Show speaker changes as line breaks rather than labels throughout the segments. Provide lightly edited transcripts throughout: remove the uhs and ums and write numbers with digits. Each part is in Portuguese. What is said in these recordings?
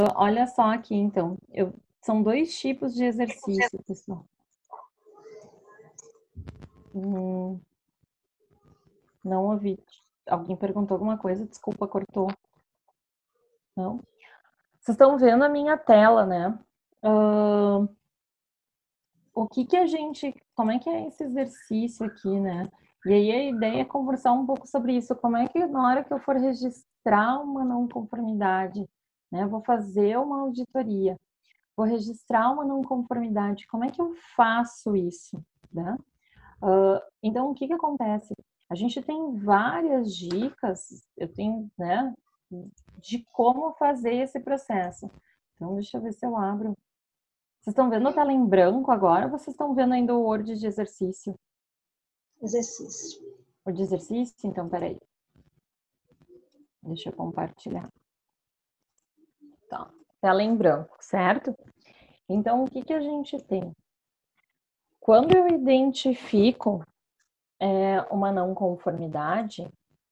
Olha só aqui, então. São dois tipos de exercício, pessoal. Não ouvi. Alguém perguntou alguma coisa? Desculpa, cortou. Não? Vocês estão vendo a minha tela, né? O que a gente... Como é que é esse exercício aqui, né? E aí a ideia é conversar um pouco sobre isso. Como é que na hora que eu for registrar uma não conformidade, né? Eu vou fazer uma auditoria. Vou registrar uma não conformidade. Como é que eu faço isso, né? Então, o que acontece? A gente tem várias dicas, eu tenho, né, de como fazer esse processo. Então, deixa eu ver se eu abro. Vocês estão vendo a tela em branco agora ou vocês estão vendo ainda o Word de exercício?
Exercício.
O de exercício? Então, peraí. Deixa eu compartilhar. Tá. Tela em branco, certo? Então, o que a gente tem? Quando eu identifico uma não conformidade,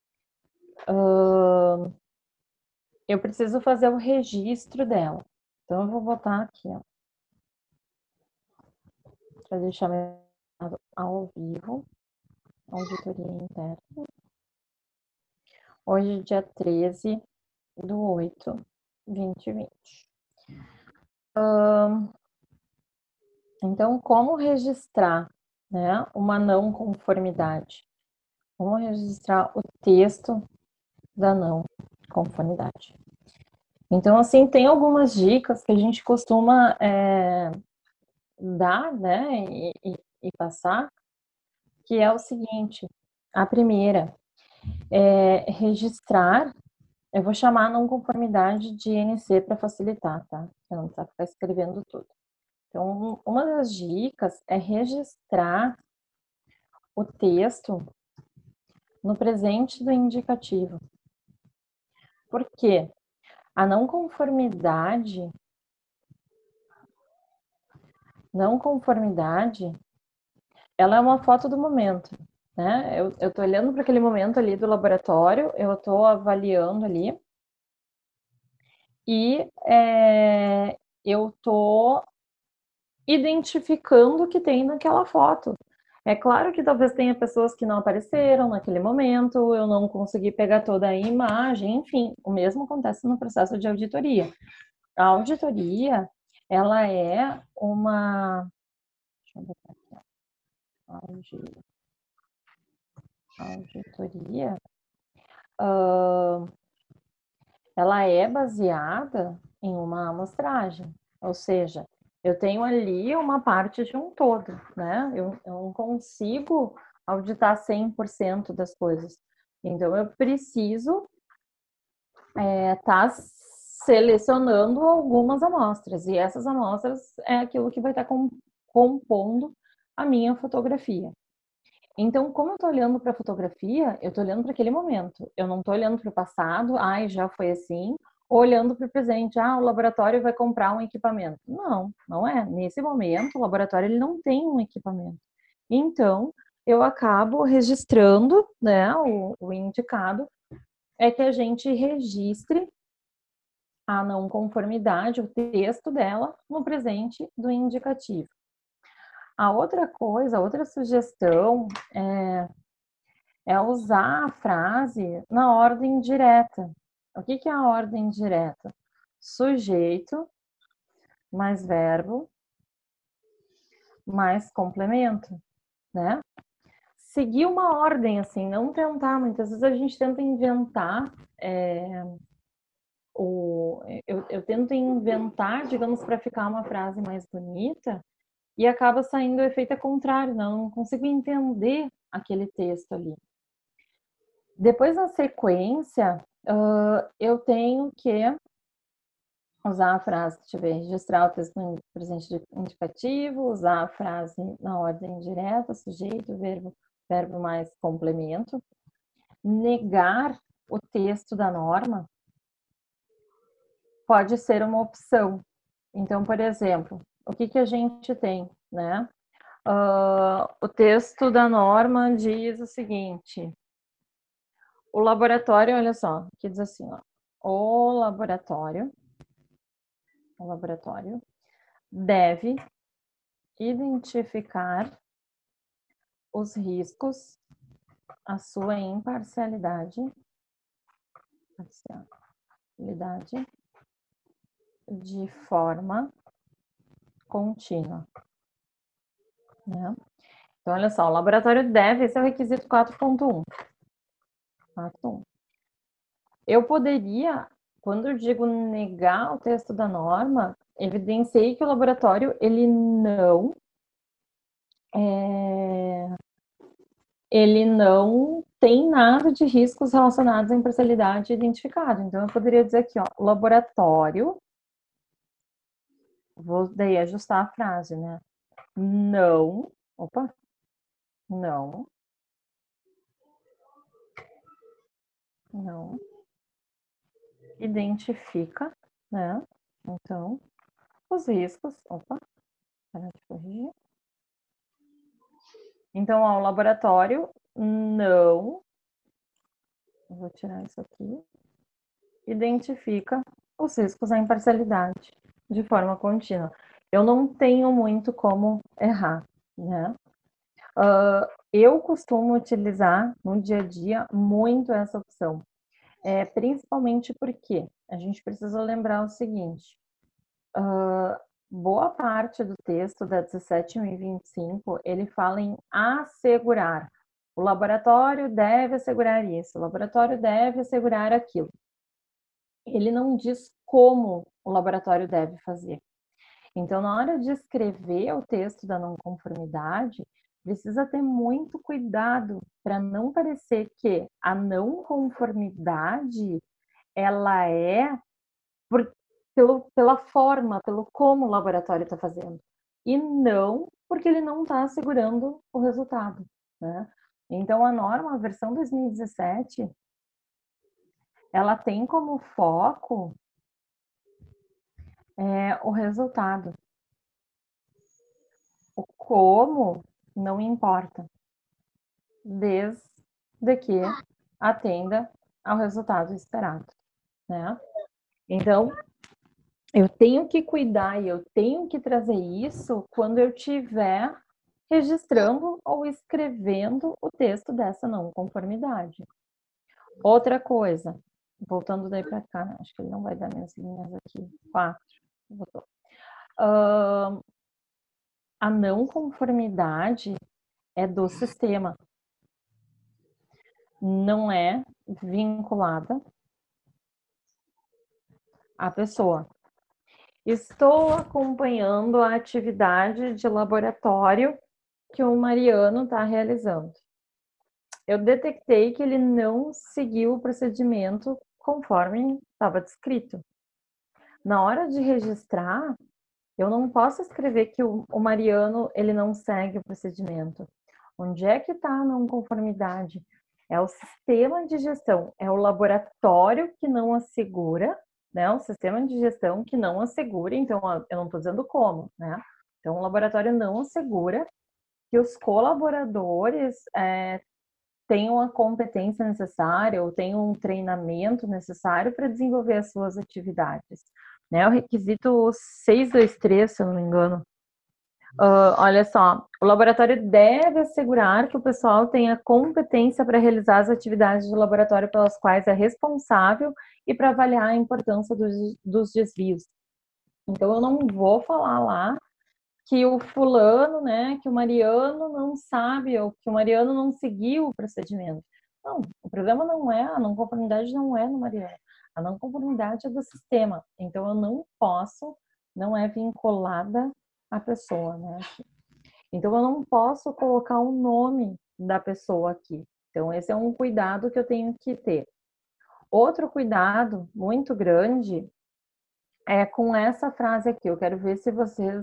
eu preciso fazer o registro dela. Então, eu vou botar aqui, ó, para deixar ao vivo, auditoria interna. Hoje, dia 13/8/2020. Então, como registrar, né, uma não conformidade? Como registrar o texto da não conformidade? Então, assim, tem algumas dicas que a gente costuma dar, né, e passar, que é o seguinte: a primeira é registrar, eu vou chamar a não conformidade de NC para facilitar, tá? Pra não precisar ficar escrevendo tudo. Então, uma das dicas é registrar o texto no presente do indicativo. Por quê? A não conformidade, ela é uma foto do momento, né? Eu estou olhando para aquele momento ali do laboratório, eu estou avaliando ali e eu estou identificando o que tem naquela foto. É claro que talvez tenha pessoas que não apareceram naquele momento, eu não consegui pegar toda a imagem, enfim, o mesmo acontece no processo de auditoria. A auditoria, ela é uma... Deixa eu botar aqui, auditoria, ela é baseada em uma amostragem, ou seja, eu tenho ali uma parte de um todo, né? Eu não consigo auditar 100% das coisas. Então, eu preciso estar selecionando algumas amostras, e essas amostras é aquilo que vai estar compondo a minha fotografia. Então, como eu estou olhando para a fotografia, eu estou olhando para aquele momento. Eu não estou olhando para o passado, já foi assim, ou olhando para o presente, o laboratório vai comprar um equipamento. Não, não é. Nesse momento, o laboratório ele não tem um equipamento. Então, eu acabo registrando, né, o indicado é que a gente registre a não conformidade, o texto dela, no presente do indicativo. A outra coisa, a outra sugestão é usar a frase na ordem direta. O que é a ordem direta? Sujeito mais verbo mais complemento, né? Seguir uma ordem, assim, não tentar. Muitas vezes a gente tenta inventar eu tento inventar, digamos, para ficar uma frase mais bonita e acaba saindo o efeito contrário, não consigo entender aquele texto ali. Depois, na sequência, eu tenho que usar a frase, deixa eu ver, registrar o texto no presente indicativo, usar a frase na ordem direta, sujeito, verbo mais complemento, negar o texto da norma pode ser uma opção. Então, por exemplo, o que a gente tem, né? O texto da norma diz o seguinte: o laboratório, olha só, que diz assim, ó, o laboratório O laboratório deve identificar os riscos, a sua imparcialidade de forma contínua, né? Então, olha só, o laboratório deve, esse é o requisito 4.1. 4.1. Eu poderia, quando eu digo negar o texto da norma, evidenciei que o laboratório, ele não tem nada de riscos relacionados à imparcialidade identificado. Então, eu poderia dizer aqui, ó, o laboratório, vou daí ajustar a frase, né? Não identifica, né? Então, os riscos, para de corrigir. Então, ó, o laboratório não, vou tirar isso aqui, identifica os riscos à imparcialidade de forma contínua. Eu não tenho muito como errar, né? Eu costumo utilizar no dia a dia muito essa opção, principalmente porque a gente precisa lembrar o seguinte, boa parte do texto da 17.025, ele fala em assegurar. O laboratório deve assegurar isso, o laboratório deve assegurar aquilo. Ele não diz como o laboratório deve fazer. Então, na hora de escrever o texto da não conformidade, precisa ter muito cuidado para não parecer que a não conformidade ela é pela forma, pelo como o laboratório está fazendo, e não porque ele não está assegurando o resultado, né? Então, a norma, a versão 2017, ela tem como foco o resultado. O como não importa, desde que atenda ao resultado esperado, né? Então, eu tenho que cuidar e eu tenho que trazer isso quando eu tiver registrando ou escrevendo o texto dessa não conformidade. Outra coisa, voltando daí para cá, acho que ele não vai dar minhas linhas aqui. 4. Botou. A não conformidade é do sistema, não é vinculada à pessoa. Estou acompanhando a atividade de laboratório que o Mariano está realizando. Eu detectei que ele não seguiu o procedimento conforme estava descrito. Na hora de registrar, eu não posso escrever que o Mariano ele não segue o procedimento. Onde é que está a não conformidade? É o sistema de gestão, é o laboratório que não assegura, né? O sistema de gestão que não assegura, então eu não estou dizendo como, né? Então o laboratório não assegura que os colaboradores tenham a competência necessária ou tenham um treinamento necessário para desenvolver as suas atividades. Né? O requisito 623, se eu não me engano. Olha só, o laboratório deve assegurar que o pessoal tenha competência para realizar as atividades do laboratório pelas quais é responsável e para avaliar a importância dos desvios. Então, eu não vou falar lá que o fulano, né, que o Mariano não sabe ou que o Mariano não seguiu o procedimento. Não, o problema não é, a não conformidade não é no Mariano. A não conformidade é do sistema. Então, eu não posso, não é vinculada à pessoa, né? Então, eu não posso colocar o nome da pessoa aqui. Então, esse é um cuidado que eu tenho que ter. Outro cuidado muito grande é com essa frase aqui. Eu quero ver se vocês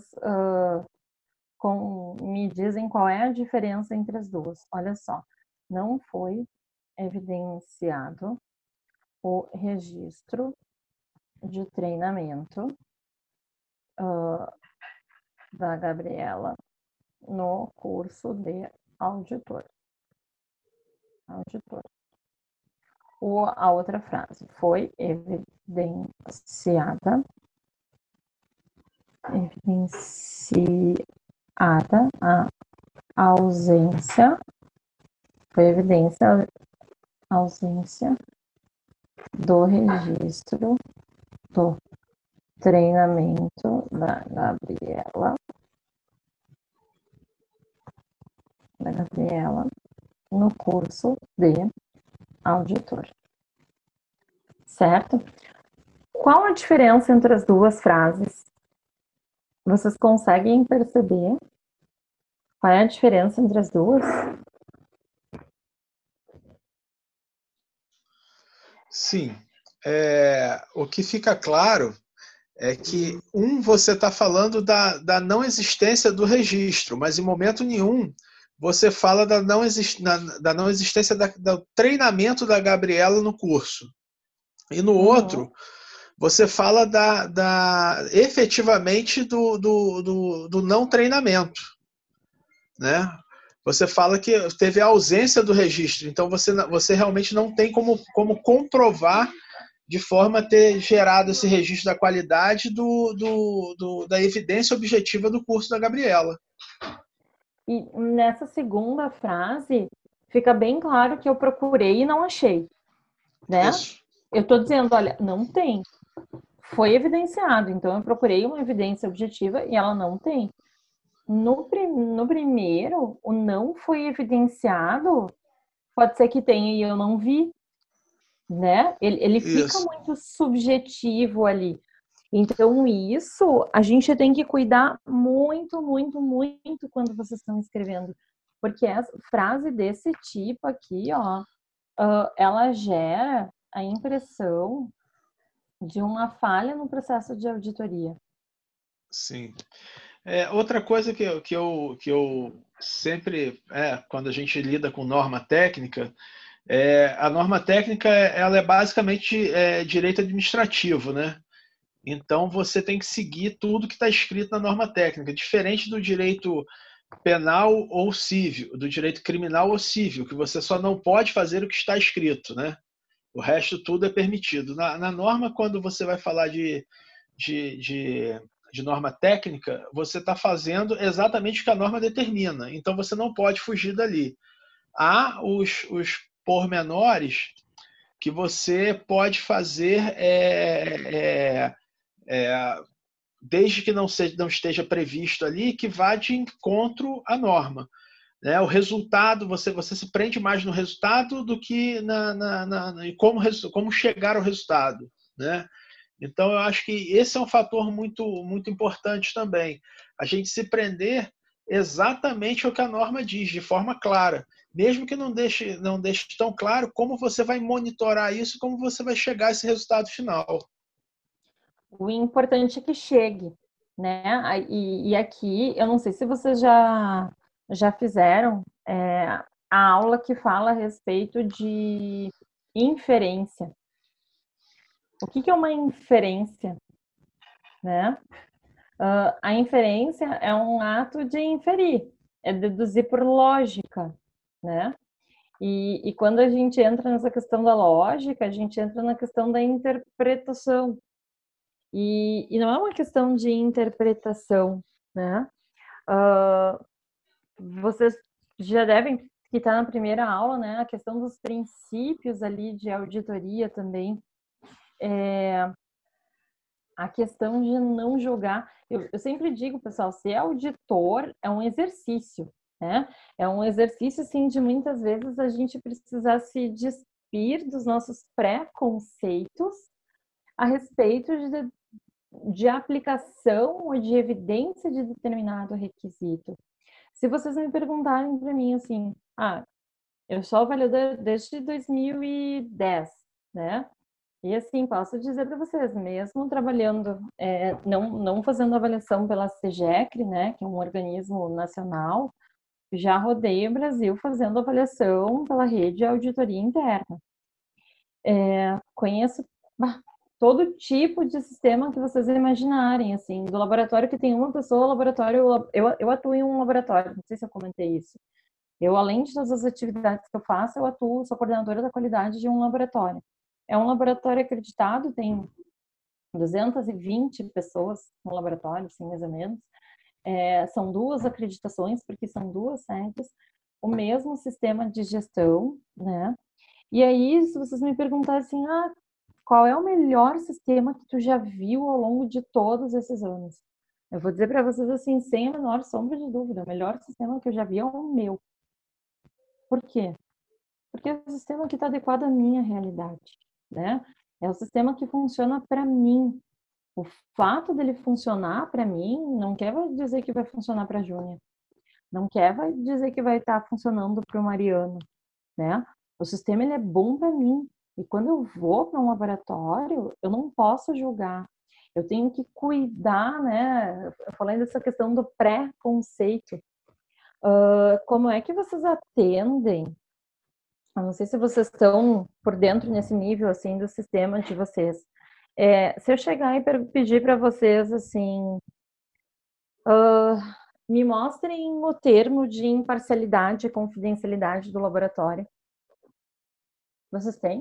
me dizem qual é a diferença entre as duas. Olha só, não foi evidenciado o registro de treinamento da Gabriela no curso de auditor. A outra frase, foi evidenciada evidenciada a ausência, foi evidência a ausência do registro do treinamento da Gabriela no curso de auditor. Certo? Qual a diferença entre as duas frases? Vocês conseguem perceber qual é a diferença entre as duas?
Sim. O que fica claro é que, você está falando da não existência do registro, mas em momento nenhum você fala da não existência do treinamento da Gabriela no curso. E no outro, você fala efetivamente do não treinamento, né? Você fala que teve a ausência do registro, então você realmente não tem como comprovar de forma a ter gerado esse registro da qualidade da evidência objetiva do curso da Gabriela.
E nessa segunda frase, fica bem claro que eu procurei e não achei, né?
Isso.
Eu estou dizendo, olha, não tem. Foi evidenciado, então eu procurei uma evidência objetiva e ela não tem. No primeiro, o não foi evidenciado, pode ser que tenha e eu não vi, né? Ele fica muito subjetivo ali. Então, isso a gente tem que cuidar muito, muito, muito quando vocês estão escrevendo. Porque essa frase desse tipo aqui, ó, ela gera a impressão de uma falha no processo de auditoria.
Sim. Outra coisa que eu sempre, quando a gente lida com norma técnica, a norma técnica ela é basicamente direito administrativo, né? Então você tem que seguir tudo que está escrito na norma técnica, diferente do direito penal ou civil, do direito criminal ou civil, que você só não pode fazer o que está escrito, né? O resto tudo é permitido. Na norma, quando você vai falar de norma técnica, você está fazendo exatamente o que a norma determina. Então você não pode fugir dali. Há os pormenores que você pode fazer desde que não esteja previsto ali, que vá de encontro à norma. Né? O resultado, você se prende mais no resultado do que em como chegar ao resultado. Né? Então, eu acho que esse é um fator muito, muito importante também. A gente se prender exatamente ao que a norma diz, de forma clara. Mesmo que não deixe tão claro como você vai monitorar isso, como você vai chegar a esse resultado final.
O importante é que chegue, né? E aqui, eu não sei se vocês já fizeram a aula que fala a respeito de inferência. O que é uma inferência, né? A inferência é um ato de inferir, é deduzir por lógica, né? E quando a gente entra nessa questão da lógica, a gente entra na questão da interpretação. E não é uma questão de interpretação, né? Vocês já devem, que está na primeira aula, né? A questão dos princípios ali de auditoria também. A questão de não julgar. Eu sempre digo, pessoal, ser auditor é um exercício, né? É um exercício, assim, de muitas vezes a gente precisar se despir dos nossos preconceitos a respeito de aplicação ou de evidência de determinado requisito. Se vocês me perguntarem para mim assim, eu sou avaliadora desde 2010, né? E assim, posso dizer para vocês, mesmo trabalhando, não fazendo avaliação pela CEGECR, né, que é um organismo nacional, já rodei o Brasil fazendo avaliação pela rede de auditoria interna. Conheço todo tipo de sistema que vocês imaginarem, assim, do laboratório que tem uma pessoa, laboratório, eu atuo em um laboratório, não sei se eu comentei isso. Eu, além de todas as atividades que eu faço, eu atuo, sou coordenadora da qualidade de um laboratório. É um laboratório acreditado, tem 220 pessoas no laboratório, assim, mais ou menos. São 2 acreditações, porque são 2 sedes, o mesmo sistema de gestão, né? E aí, se vocês me perguntarem assim, qual é o melhor sistema que tu já viu ao longo de todos esses anos? Eu vou dizer para vocês assim, sem a menor sombra de dúvida, o melhor sistema que eu já vi é o meu. Por quê? Porque é o sistema que está adequado à minha realidade, né? É o sistema que funciona para mim. O fato dele funcionar para mim não quer dizer que vai funcionar para a Júnia. Não quer vai dizer que vai estar funcionando para o Mariano, né? O sistema ele é bom para mim. E quando eu vou para um laboratório, eu não posso julgar. Eu tenho que cuidar, né? Eu falei dessa questão do pré-conceito. Como é que vocês atendem? Eu não sei se vocês estão por dentro nesse nível assim do sistema de vocês. Se eu chegar e pedir para vocês assim, me mostrem o termo de imparcialidade e confidencialidade do laboratório. Vocês têm?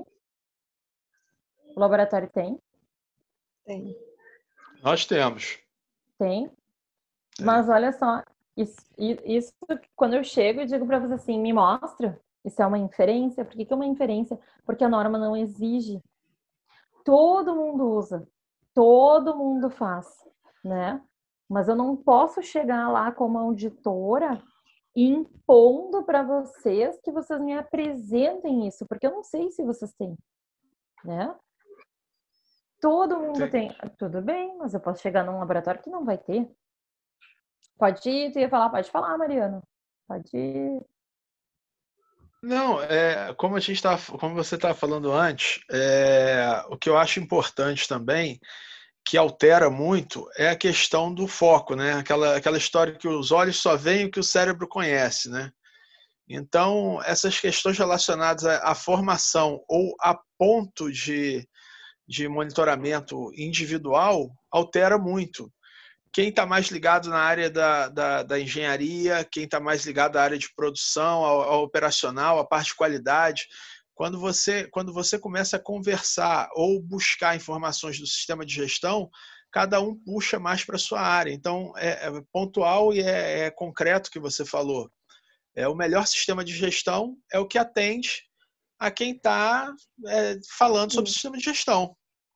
O laboratório tem?
Tem.
Nós temos.
Tem. Mas olha só, isso quando eu chego e digo para vocês assim, me mostra, isso é uma inferência. Por que é uma inferência? Porque a norma não exige. Todo mundo usa, todo mundo faz, né? Mas eu não posso chegar lá como auditora impondo para vocês que vocês me apresentem isso, porque eu não sei se vocês têm, né? Todo mundo tem. Tudo bem, mas eu posso chegar num laboratório que não vai ter. Pode ir, tu ia falar, pode falar, Mariano. Pode ir.
Não, como você estava falando antes, o que eu acho importante também, que altera muito, é a questão do foco, né? Aquela história que os olhos só veem o que o cérebro conhece, né? Então, essas questões relacionadas à formação ou a ponto de monitoramento individual altera muito. Quem está mais ligado na área da engenharia, quem está mais ligado à área de produção, ao operacional, à parte de qualidade, quando você começa a conversar ou buscar informações do sistema de gestão, cada um puxa mais para a sua área. Então, é pontual e é concreto o que você falou. O melhor sistema de gestão é o que atende a quem está falando sobre o sistema de gestão.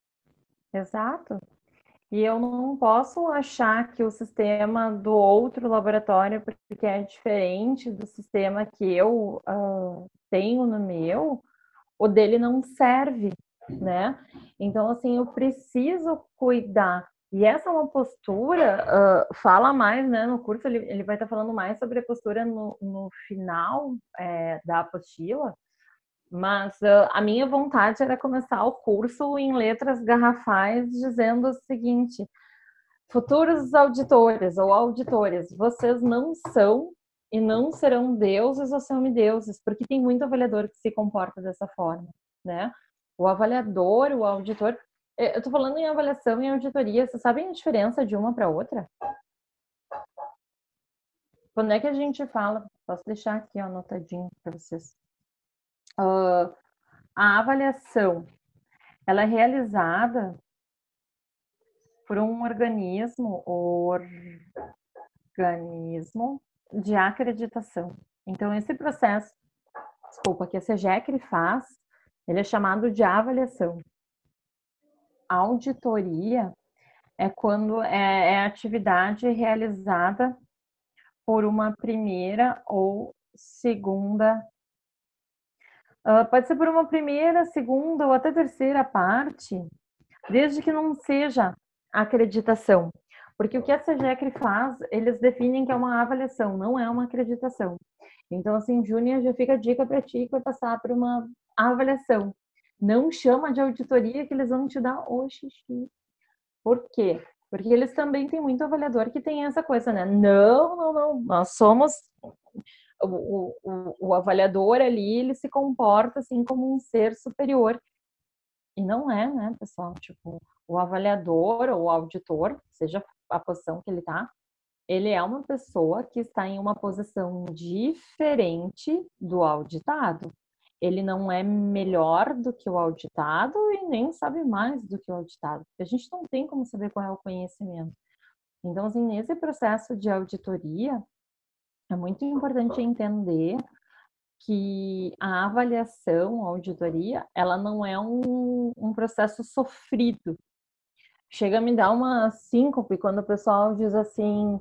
Exato. E eu não posso achar que o sistema do outro laboratório, porque é diferente do sistema que eu tenho no meu, o dele não serve, né? Então, assim, eu preciso cuidar. E essa é uma postura, fala mais, né? No curso ele vai estar falando mais sobre a postura no final da apostila, mas a minha vontade era começar o curso em letras garrafais, dizendo o seguinte: futuros auditores ou auditores, vocês não são e não serão deuses ou semideuses, porque tem muito avaliador que se comporta dessa forma, né? O avaliador, o auditor, eu estou falando em avaliação e auditoria, vocês sabem a diferença de uma para outra? Quando é que a gente fala? Posso deixar aqui anotadinho para vocês. A avaliação, ela é realizada por um organismo de acreditação. Então, esse processo, que a SEGECRE faz, ele é chamado de avaliação. A auditoria é quando é a atividade realizada por uma primeira ou segunda, pode ser por uma primeira, segunda ou até terceira parte, desde que não seja acreditação. Porque o que a SEGECRE faz, eles definem que é uma avaliação, não é uma acreditação. Então, assim, Júnior, já fica a dica para ti que vai passar por uma avaliação. Não chama de auditoria que eles vão te dar o xixi. Por quê? Porque eles também têm muito avaliador que tem essa coisa, né? Não. Nós somos... O avaliador ali, ele se comporta assim como um ser superior. E não é, né, pessoal? Tipo, o avaliador ou o auditor, seja a posição que ele tá, ele é uma pessoa que está em uma posição diferente do auditado. ele não é melhor do que o auditado e nem sabe mais do que o auditado, porque a gente não tem como saber qual é o conhecimento. Então, assim, nesse processo de auditoria, é muito importante entender que a avaliação, a auditoria, ela não é um processo sofrido. Chega a me dar uma síncope quando o pessoal diz assim,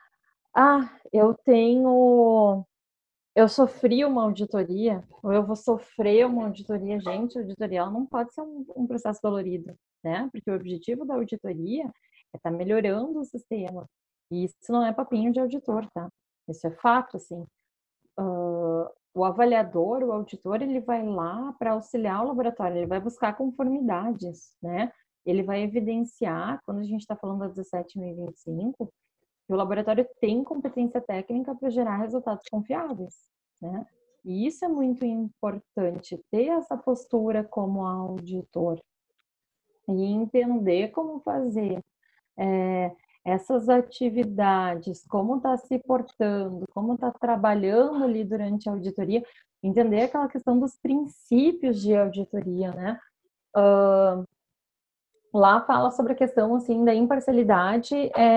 eu sofri uma auditoria, ou eu vou sofrer uma auditoria. Gente, a auditoria ela não pode ser um processo dolorido, né? Porque o objetivo da auditoria é estar melhorando o sistema. E isso não é papinho de auditor, tá? Isso é fato, assim. O avaliador, o auditor, ele vai lá para auxiliar o laboratório, ele vai buscar conformidades, né? Ele vai evidenciar, quando a gente está falando da 17.025, que o laboratório tem competência técnica para gerar resultados confiáveis, né? E isso é muito importante, ter essa postura como auditor e entender como fazer essas atividades, como está se portando, como está trabalhando ali durante a auditoria, entender aquela questão dos princípios de auditoria, né? Lá fala sobre a questão assim da imparcialidade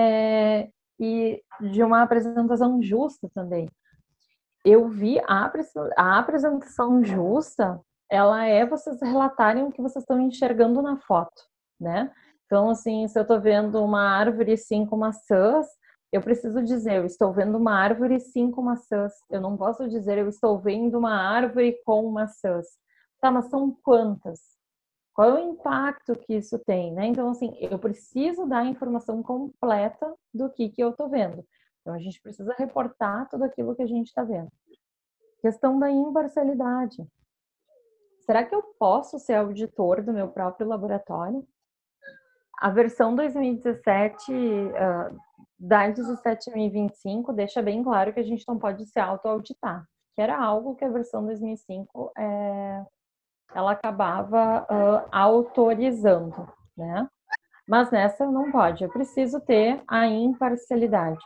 e de uma apresentação justa também. Eu vi a apresentação justa, ela é vocês relatarem o que vocês estão enxergando na foto, né? Então, assim, se eu estou vendo uma árvore e 5 maçãs, eu preciso dizer, eu estou vendo uma árvore e 5 maçãs. Eu não posso dizer, eu estou vendo uma árvore com maçãs. Tá, mas são quantas? Qual é o impacto que isso tem, né? Então, assim, eu preciso dar a informação completa do que eu estou vendo. Então, a gente precisa reportar tudo aquilo que a gente está vendo. Questão da imparcialidade. Será que eu posso ser auditor do meu próprio laboratório? A versão 2017 da 17.025 deixa bem claro que a gente não pode se auto-auditar, que era algo que a versão 2005 ela acabava autorizando, né? Mas nessa não pode, eu preciso ter a imparcialidade.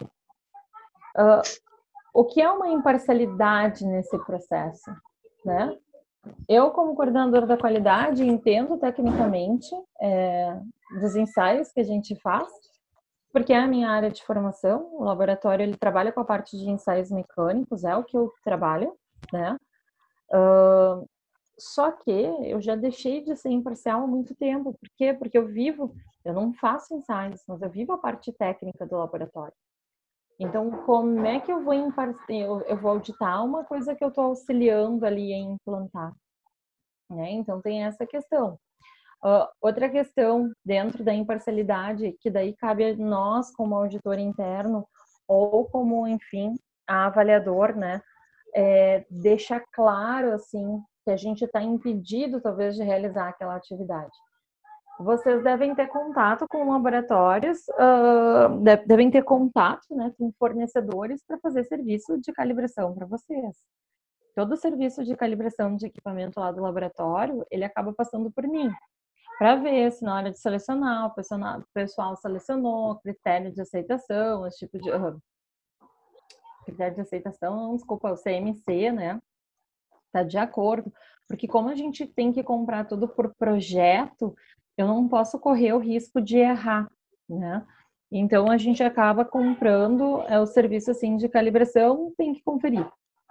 O que é uma imparcialidade nesse processo, né? Eu, como coordenadora da qualidade, entendo tecnicamente dos ensaios que a gente faz, porque é a minha área de formação. O laboratório ele trabalha com a parte de ensaios mecânicos, é o que eu trabalho, né? Só que eu já deixei de ser imparcial há muito tempo. Por quê? Porque eu não faço ensaios, mas eu vivo a parte técnica do laboratório. Então, como é que eu vou eu vou auditar uma coisa que eu estou auxiliando ali em implantar? Né? Então, tem essa questão. Outra questão dentro da imparcialidade, que daí cabe a nós como auditor interno ou como, enfim, a avaliador, né? Deixar claro, assim, que a gente está impedido, talvez, de realizar aquela atividade. Vocês devem ter contato com laboratórios, devem ter contato, né, com fornecedores para fazer serviço de calibração para vocês. Todo o serviço de calibração de equipamento lá do laboratório, ele acaba passando por mim, para ver se na hora de selecionar, o pessoal selecionou, critério de aceitação, esse tipo de... critério de aceitação, desculpa, o CMC, né? Tá de acordo. Porque como a gente tem que comprar tudo por projeto, eu não posso correr o risco de errar, né? Então, a gente acaba comprando o serviço, assim, de calibração, tem que conferir.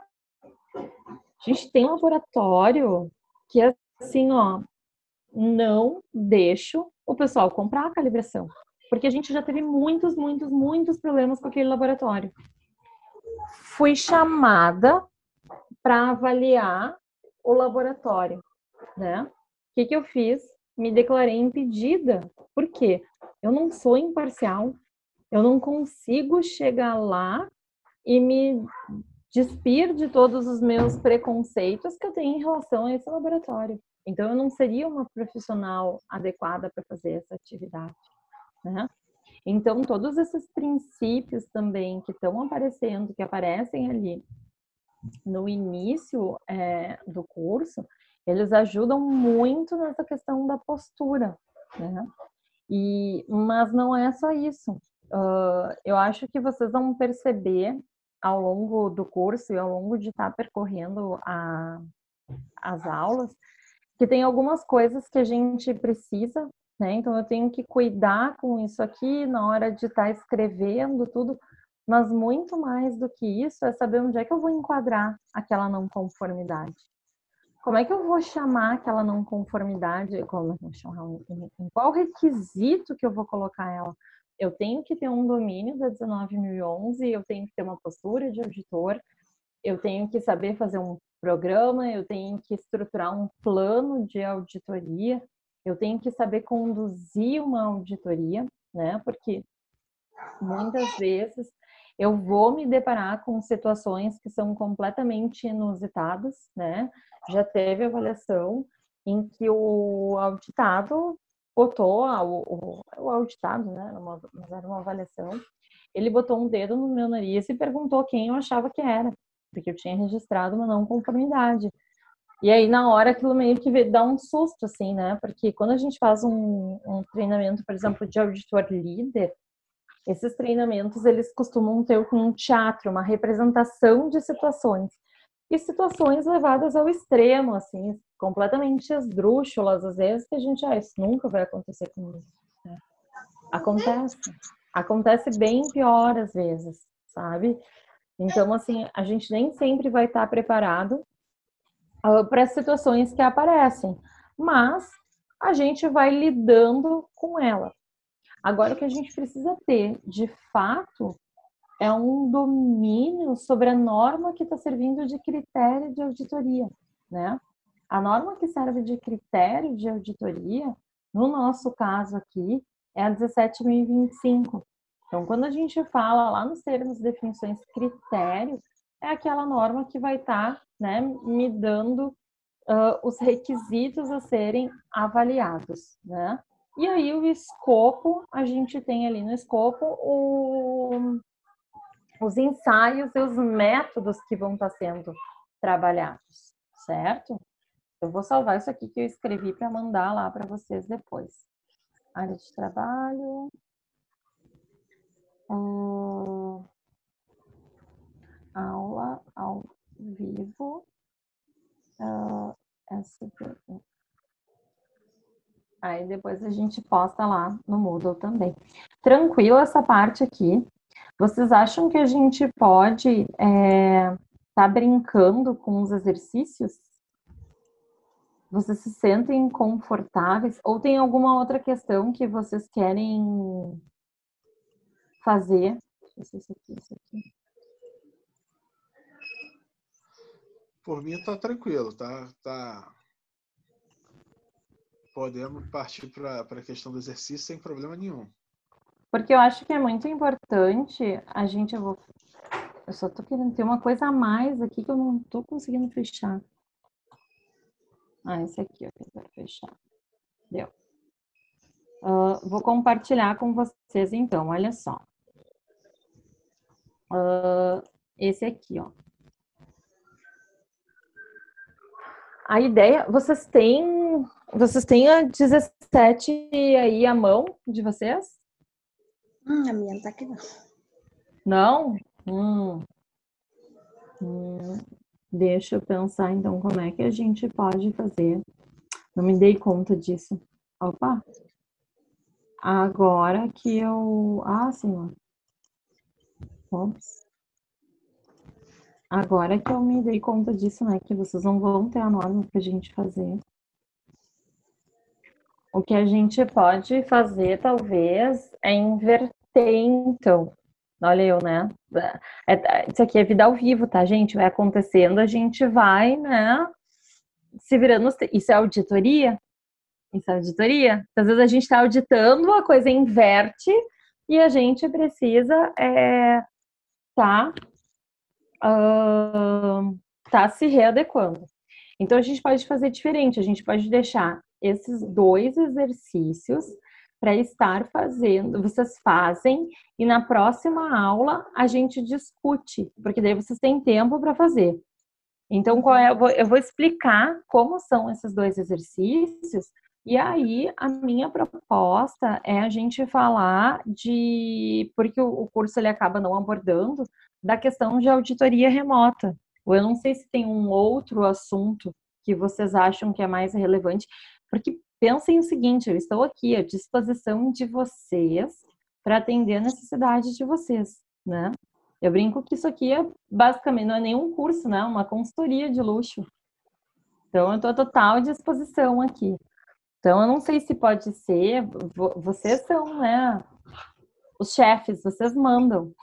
A gente tem um laboratório que, assim, ó, não deixo o pessoal comprar a calibração. Porque a gente já teve muitos problemas com aquele laboratório. Fui chamada para avaliar o laboratório, né? O que eu fiz? Me declarei impedida. Por quê? Eu não sou imparcial. Eu não consigo chegar lá e me despir de todos os meus preconceitos que eu tenho em relação a esse laboratório. Então, eu não seria uma profissional adequada para fazer essa atividade, né? Então, todos esses princípios também que estão aparecendo, que aparecem ali no início do curso, eles ajudam muito nessa questão da postura, né? Mas não é só isso. Eu acho que vocês vão perceber ao longo do curso e ao longo de estar percorrendo as aulas, que tem algumas coisas que a gente precisa, né? Então eu tenho que cuidar com isso aqui na hora de estar escrevendo tudo, mas muito mais do que isso é saber onde é que eu vou enquadrar aquela não conformidade. Como é que eu vou chamar aquela não conformidade? Como é que eu vou chamar? Em qual requisito que eu vou colocar ela? Eu tenho que ter um domínio da 19.011, eu tenho que ter uma postura de auditor, eu tenho que saber fazer um programa, eu tenho que estruturar um plano de auditoria, eu tenho que saber conduzir uma auditoria, né? Porque muitas vezes eu vou me deparar com situações que são completamente inusitadas, né? Já teve avaliação em que o auditado botou, o auditado, né? Mas era uma avaliação, ele botou um dedo no meu nariz e perguntou quem eu achava que era, porque eu tinha registrado uma não conformidade. E aí, na hora, aquilo meio que dá um susto, assim, né? Porque quando a gente faz um treinamento, por exemplo, de auditor líder, esses treinamentos, eles costumam ter um teatro, uma representação de situações. E situações levadas ao extremo, assim, completamente esdrúxulas, às vezes, que a gente, isso nunca vai acontecer comigo. Né? Acontece. Acontece bem pior, às vezes, sabe? Então, assim, a gente nem sempre vai estar preparado para as situações que aparecem, mas a gente vai lidando com ela. Agora, o que a gente precisa ter, de fato, é um domínio sobre a norma que está servindo de critério de auditoria, né? A norma que serve de critério de auditoria, no nosso caso aqui, é a 17.025. Então, quando a gente fala lá nos termos de definições critério, é aquela norma que vai estar, né, me dando os requisitos a serem avaliados, né? E aí o escopo, a gente tem ali no escopo os ensaios e os métodos que vão estar sendo trabalhados, certo? Eu vou salvar isso aqui que eu escrevi para mandar lá para vocês depois. Área de trabalho. Aula ao vivo. Aí depois a gente posta lá no Moodle também. Tranquilo essa parte aqui. Vocês acham que a gente pode tá brincando com os exercícios? Vocês se sentem confortáveis? Ou tem alguma outra questão que vocês querem fazer? Deixa eu ver isso aqui.
Por mim tá tranquilo, tá. Podemos partir para a questão do exercício sem problema nenhum.
Porque eu acho que é muito importante a gente... Eu só tô querendo ter uma coisa a mais aqui que eu não tô conseguindo fechar. Esse aqui eu quero fechar. Deu. Vou compartilhar com vocês então, olha só. Esse aqui, ó. A ideia, vocês têm a 17 aí à mão de vocês?
A minha não tá aqui,
Não?
não.
Deixa eu pensar, então, como é que a gente pode fazer. Não me dei conta disso. Opa! Agora que eu... sim, ó. Ops. Agora que eu me dei conta disso, né? Que vocês não vão ter a norma pra gente fazer. O que a gente pode fazer, talvez, é inverter, então. Olha eu, né? Isso aqui é vida ao vivo, tá, gente? Vai acontecendo, a gente vai, né? Se virando. Isso é auditoria? Isso é auditoria? Às vezes a gente está auditando, a coisa inverte e a gente precisa tá se readequando. Então a gente pode fazer diferente, a gente pode deixar esses 2 exercícios para estar fazendo, vocês fazem e na próxima aula a gente discute, porque daí vocês têm tempo para fazer. Então eu vou explicar como são esses 2 exercícios e aí a minha proposta é a gente falar porque o curso ele acaba não abordando da questão de auditoria remota. Ou eu não sei se tem um outro assunto que vocês acham que é mais relevante, porque pensem o seguinte, eu estou aqui à disposição de vocês para atender a necessidade de vocês, né? Eu brinco que isso aqui é basicamente, não é nenhum curso, né? É uma consultoria de luxo. Então, eu estou à total disposição aqui. Então, eu não sei se pode ser, vocês são, né, os chefes, vocês mandam.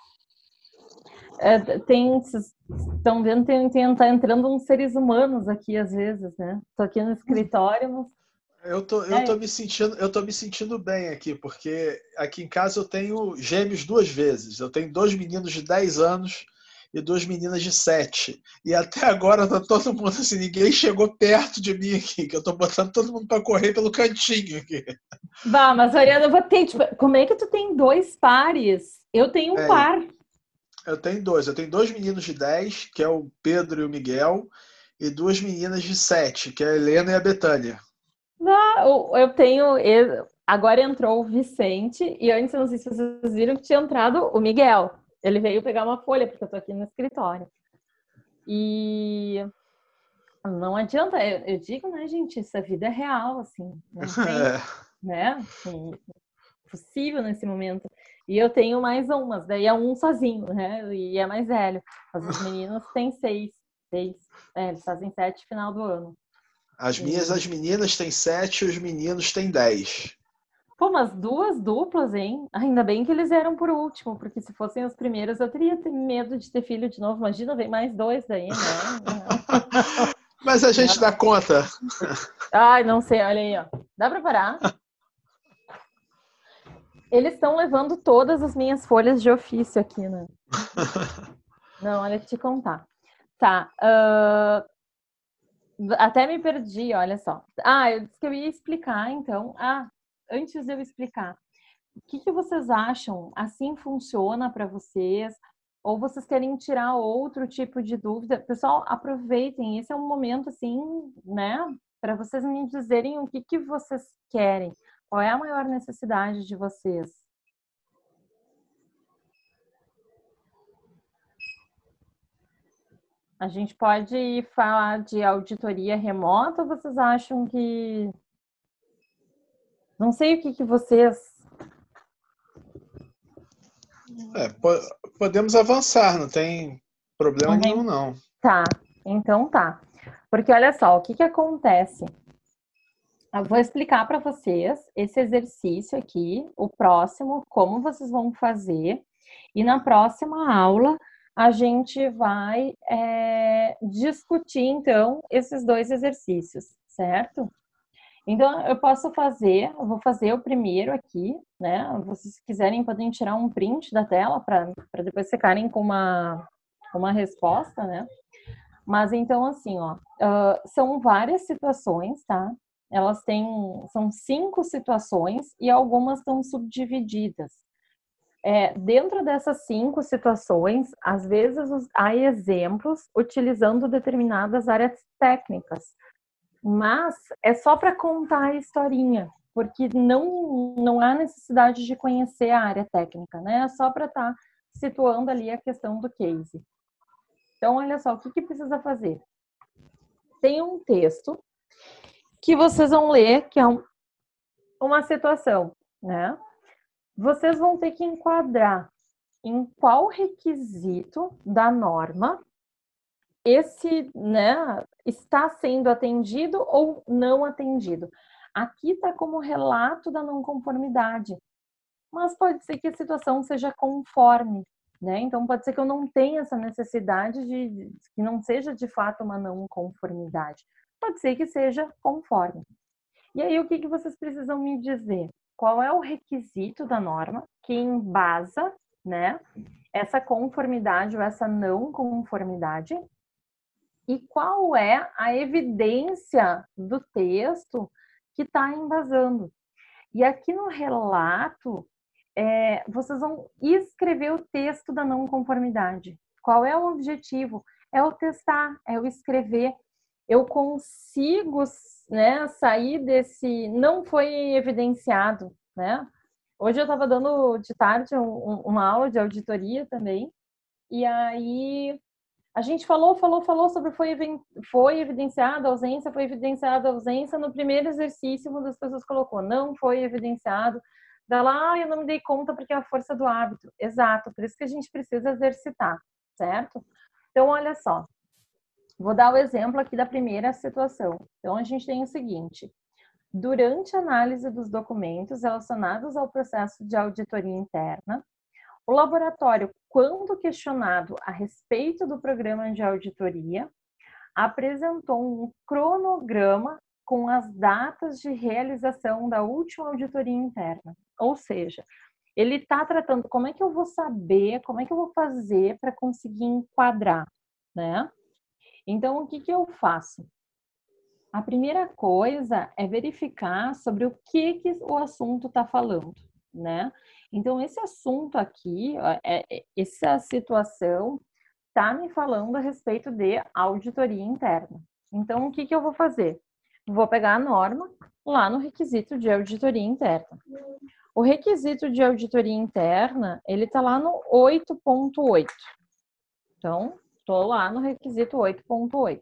Vocês estão vendo, tá entrando uns seres humanos aqui às vezes, né? Tô aqui no escritório, mas...
Eu tô me sentindo bem aqui, porque aqui em casa eu tenho gêmeos 2 vezes. Eu tenho 2 meninos de 10 anos e 2 meninas de 7. E até agora tá todo mundo assim, ninguém chegou perto de mim aqui, que eu tô botando todo mundo para correr pelo cantinho aqui.
Bah, mas Ariana, eu vou ter, tipo, como é que tu tem 2 pares? Eu tenho um par.
Eu tenho 2. Eu tenho 2 meninos de 10, que é o Pedro e o Miguel, e 2 meninas de 7, que é a Helena e a Betânia.
Eu tenho. Agora entrou o Vicente, e antes, não sei se vocês viram que tinha entrado o Miguel. Ele veio pegar uma folha, porque eu tô aqui no escritório. E não adianta, eu digo, né, gente, essa vida é real, assim, não tem, né? Possível nesse momento. E eu tenho mais um, mas daí é um sozinho, né? E é mais velho. Mas os meninos têm 6. Eles fazem 7 no final do ano.
As meninas têm 7 e os meninos têm 10.
Pô, mas 2 duplas, hein? Ainda bem que eles eram por último, porque se fossem os primeiros, eu teria medo de ter filho de novo. Imagina, vem mais 2 daí, não.
Mas a gente dá conta.
Ai, não sei, olha aí, ó. Dá pra parar? Eles estão levando todas as minhas folhas de ofício aqui, né? Não, olha, te contar. Tá. Até me perdi, olha só. Eu disse que eu ia explicar, então. Antes de eu explicar, o que vocês acham? Assim funciona para vocês? Ou vocês querem tirar outro tipo de dúvida? Pessoal, aproveitem. Esse é um momento, assim, né? Para vocês me dizerem o que vocês querem. Qual é a maior necessidade de vocês? A gente pode falar de auditoria remota ou vocês acham que... Não sei o que vocês...
Podemos avançar, não tem problema nenhum, não.
Tá, então tá. Porque olha só, o que acontece? Eu vou explicar para vocês esse exercício aqui, o próximo, como vocês vão fazer. E na próxima aula, a gente vai discutir, então, esses 2 exercícios, certo? Então, eu vou fazer o primeiro aqui, né? Vocês quiserem, podem tirar um print da tela para depois ficarem com uma resposta, né? Mas então, assim, ó, são várias situações, tá? São 5 situações e algumas estão subdivididas. Dentro dessas 5 situações, às vezes há exemplos utilizando determinadas áreas técnicas, mas é só para contar a historinha, porque não há necessidade de conhecer a área técnica, né? É só para estar situando ali a questão do case. Então, olha só, o que precisa fazer? Tem um texto que vocês vão ler, que é uma situação, né? Vocês vão ter que enquadrar em qual requisito da norma esse, né, está sendo atendido ou não atendido. Aqui está como relato da não conformidade, mas pode ser que a situação seja conforme, né? Então pode ser que eu não tenha essa necessidade de que não seja de fato uma não conformidade. Pode ser que seja conforme. E aí o que vocês precisam me dizer? Qual é o requisito da norma que embasa, né, essa conformidade ou essa não conformidade? E qual é a evidência do texto que está embasando? E aqui no relato, vocês vão escrever o texto da não conformidade. Qual é o objetivo? É o testar, é o escrever. Eu consigo, né, sair desse... Não foi evidenciado, né? Hoje eu estava dando de tarde uma aula de auditoria também, e aí A gente falou sobre foi evidenciada a ausência, foi evidenciada a ausência. No primeiro exercício, uma das pessoas colocou, não foi evidenciado. Da lá, eu não me dei conta porque é a força do hábito. Exato, por isso que a gente precisa exercitar, certo? Então, olha só. Vou dar o exemplo aqui da primeira situação. Então, a gente tem o seguinte. Durante a análise dos documentos relacionados ao processo de auditoria interna, o laboratório, quando questionado a respeito do programa de auditoria, apresentou um cronograma com as datas de realização da última auditoria interna. Ou seja, ele está tratando como é que eu vou saber, como é que eu vou fazer para conseguir enquadrar, né? Então, o que eu faço? A primeira coisa é verificar sobre o que o assunto está falando, né? Então, esse assunto aqui, essa situação, está me falando a respeito de auditoria interna. Então, o que eu vou fazer? Vou pegar a norma lá no requisito de auditoria interna. O requisito de auditoria interna, ele está lá no 8.8. Então, estou lá no requisito 8.8.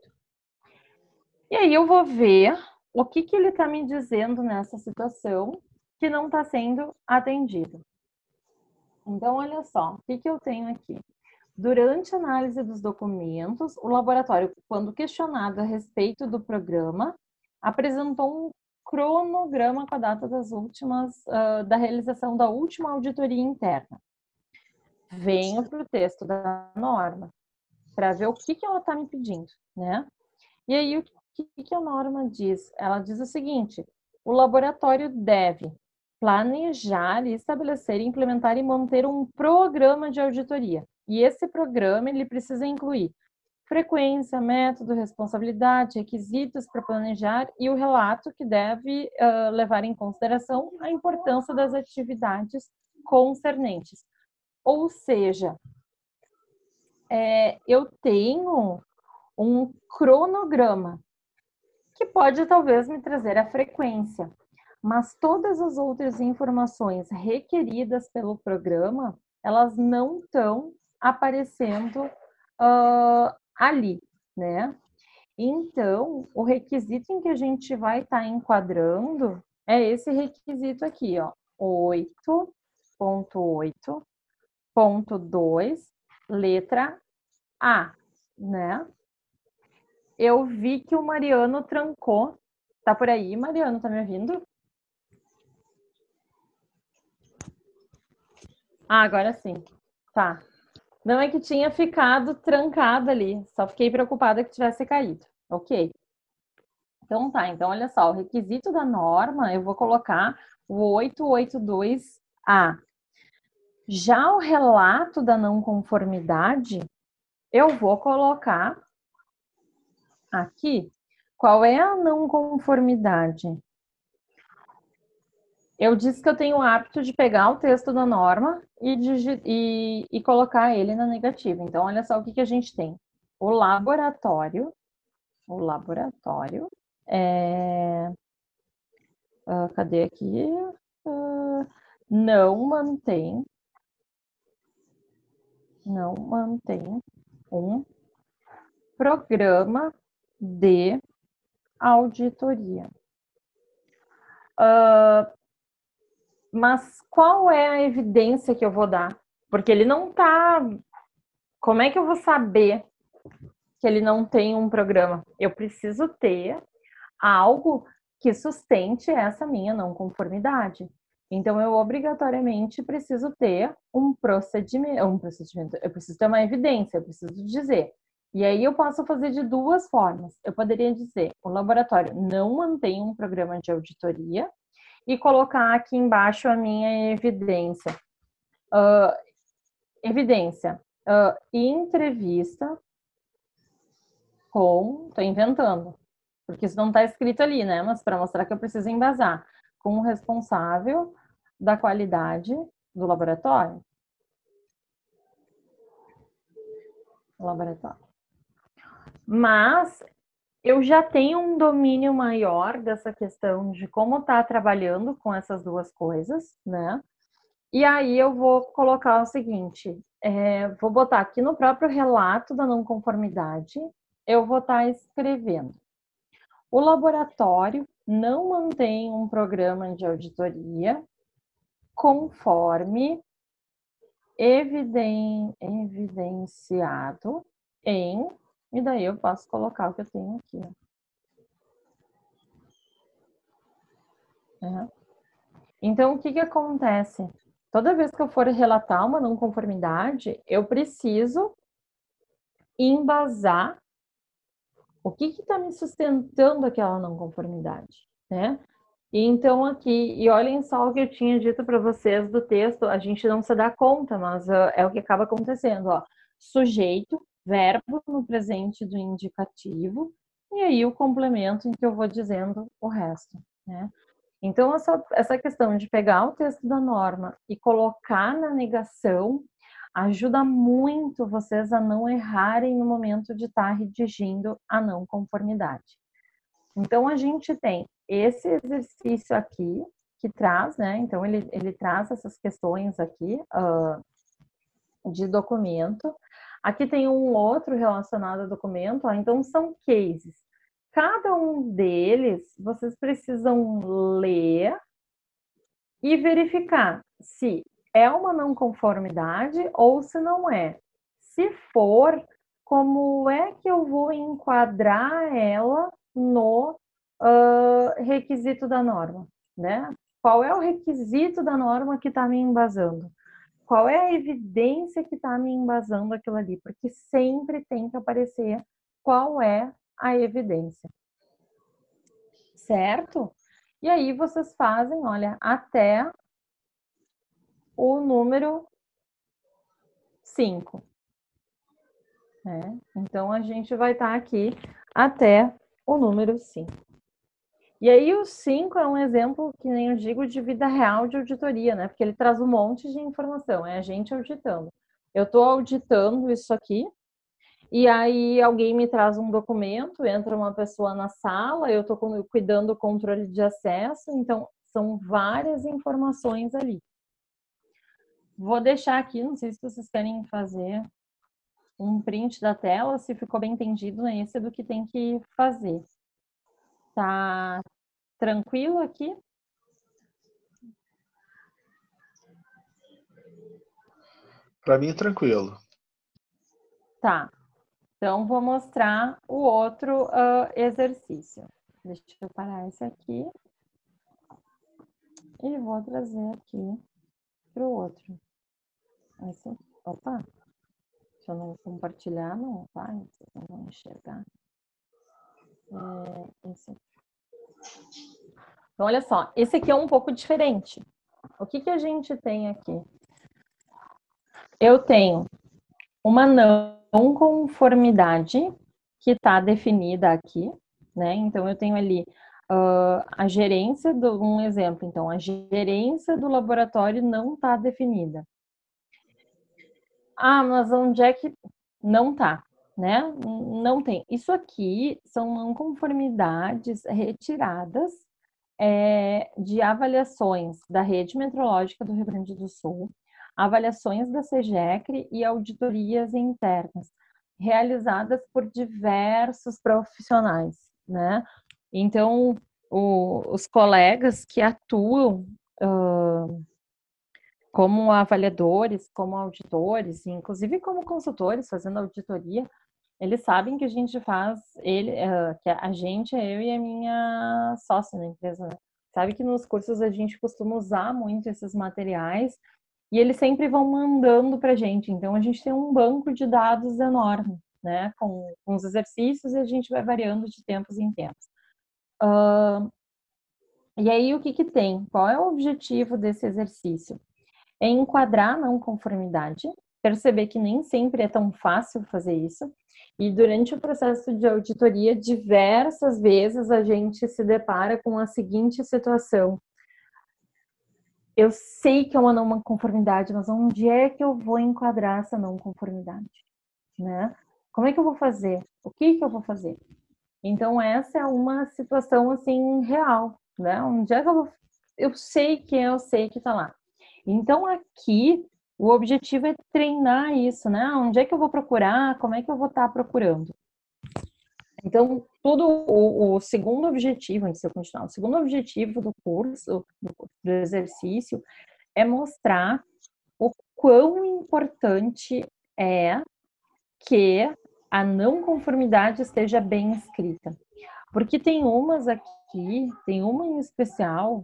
E aí eu vou ver o que ele está me dizendo nessa situação que não está sendo atendido. Então, olha só, o que eu tenho aqui? Durante a análise dos documentos, o laboratório, quando questionado a respeito do programa, apresentou um cronograma com a data das últimas, da realização da última auditoria interna. Venho para o texto da norma, para ver o que ela está me pedindo, né? E aí, o que a norma diz? Ela diz o seguinte, o laboratório deve planejar, estabelecer, implementar e manter um programa de auditoria. E esse programa, ele precisa incluir frequência, método, responsabilidade, requisitos para planejar e o relato que deve levar em consideração a importância das atividades concernentes. Ou seja, eu tenho um cronograma que pode talvez me trazer a frequência, mas todas as outras informações requeridas pelo programa, elas não estão aparecendo ali, né? Então, o requisito em que a gente vai estar enquadrando é esse requisito aqui, ó, 8.8.2, letra A, né? Eu vi que o Mariano trancou. Tá por aí, Mariano? Tá me ouvindo? Ah, agora sim. Tá. Não é que tinha ficado trancado ali. Só fiquei preocupada que tivesse caído. Ok. Então tá. Então, olha só. O requisito da norma, eu vou colocar o 882A. Já o relato da não conformidade, eu vou colocar aqui. Qual é a não conformidade? Eu disse que eu tenho o hábito de pegar o texto da norma e colocar ele na negativa. Então, olha só o que a gente tem. O laboratório cadê aqui? Não mantém um programa de auditoria. Mas qual é a evidência que eu vou dar? Porque ele não tá... Como é que eu vou saber que ele não tem um programa? Eu preciso ter algo que sustente essa minha não conformidade. Então, eu obrigatoriamente preciso ter um procedimento, eu preciso ter uma evidência, eu preciso dizer. E aí eu posso fazer de duas formas. Eu poderia dizer, o laboratório não mantém um programa de auditoria e colocar aqui embaixo a minha evidência. Entrevista com... Estou inventando, porque isso não está escrito ali, né? Mas para mostrar que eu preciso embasar com o responsável da qualidade do laboratório. Mas eu já tenho um domínio maior dessa questão de como tá trabalhando com essas duas coisas, né? E aí eu vou colocar o seguinte, vou botar aqui no próprio relato da não conformidade, eu vou estar escrevendo. O laboratório não mantém um programa de auditoria conforme evidenciado em... E daí eu posso colocar o que eu tenho aqui. Então, o que que acontece? Toda vez que eu for relatar uma não conformidade, eu preciso embasar o que está me sustentando aquela não conformidade, né? E então aqui, e olhem só o que eu tinha dito para vocês do texto, a gente não se dá conta, mas é o que acaba acontecendo, ó. Sujeito, verbo no presente do indicativo, e aí o complemento em que eu vou dizendo o resto, né? Então, essa questão de pegar o texto da norma e colocar na negação ajuda muito vocês a não errarem no momento de estar redigindo a não conformidade. Então, a gente tem esse exercício aqui, que traz, né? Então, ele traz essas questões aqui de documento. Aqui tem um outro relacionado ao documento, ó, então são cases. Cada um deles, vocês precisam ler e verificar se é uma não conformidade ou se não é. Se for, como é que eu vou enquadrar ela no requisito da norma, né? Qual é o requisito da norma que está me embasando? Qual é a evidência que está me embasando aquilo ali? Porque sempre tem que aparecer qual é a evidência. Certo? E aí vocês fazem, olha, até o número 5. Né? Então, a gente vai estar aqui até o número 5. E aí, o 5 é um exemplo, que nem eu digo, de vida real de auditoria, né? Porque ele traz um monte de informação, é a gente auditando. Eu estou auditando isso aqui, e aí alguém me traz um documento, entra uma pessoa na sala, eu estou cuidando do controle de acesso, então são várias informações ali. Vou deixar aqui, não sei se vocês querem fazer um print da tela, se ficou bem entendido, né? Esse é do que tem que fazer. Tá tranquilo aqui?
Para mim é tranquilo.
Tá. Então, vou mostrar o outro exercício. Deixa eu parar esse aqui. E vou trazer aqui para o outro. Esse, opa! Se eu não compartilhar, não vai, vocês não vão enxergar. Esse aqui. Então, olha só, esse aqui é um pouco diferente. O que que a gente tem aqui? Eu tenho uma não conformidade que está definida aqui, né? Então, eu tenho ali a gerência, um exemplo, então, a gerência do laboratório não está definida. Ah, mas onde é que não está, né? Não tem. Isso aqui são não conformidades retiradas de avaliações da Rede Meteorológica do Rio Grande do Sul, avaliações da SEGECRE e auditorias internas, realizadas por diversos profissionais, né? Então, os colegas que atuam como avaliadores, como auditores, inclusive como consultores fazendo auditoria, eles sabem que a gente faz, que a gente, eu e a minha sócia na empresa, né? Sabe que nos cursos a gente costuma usar muito esses materiais e eles sempre vão mandando para a gente. Então, a gente tem um banco de dados enorme, né? Com os exercícios e a gente vai variando de tempos em tempos. E aí, o que que tem? Qual é o objetivo desse exercício? É enquadrar a não conformidade, perceber que nem sempre é tão fácil fazer isso, e durante o processo de auditoria, diversas vezes a gente se depara com a seguinte situação: eu sei que é uma não conformidade, mas onde é que eu vou enquadrar essa não conformidade, né? Como é que eu vou fazer? O que que eu vou fazer? Então, essa é uma situação, assim, real, né? Onde é que eu sei que tá lá. Então, aqui, o objetivo é treinar isso, né? Onde é que eu vou procurar? Como é que eu vou estar procurando? Então, o segundo objetivo, antes de eu continuar, o segundo objetivo do curso, do exercício, é mostrar o quão importante é que a não conformidade esteja bem escrita. Porque tem umas aqui, tem uma em especial,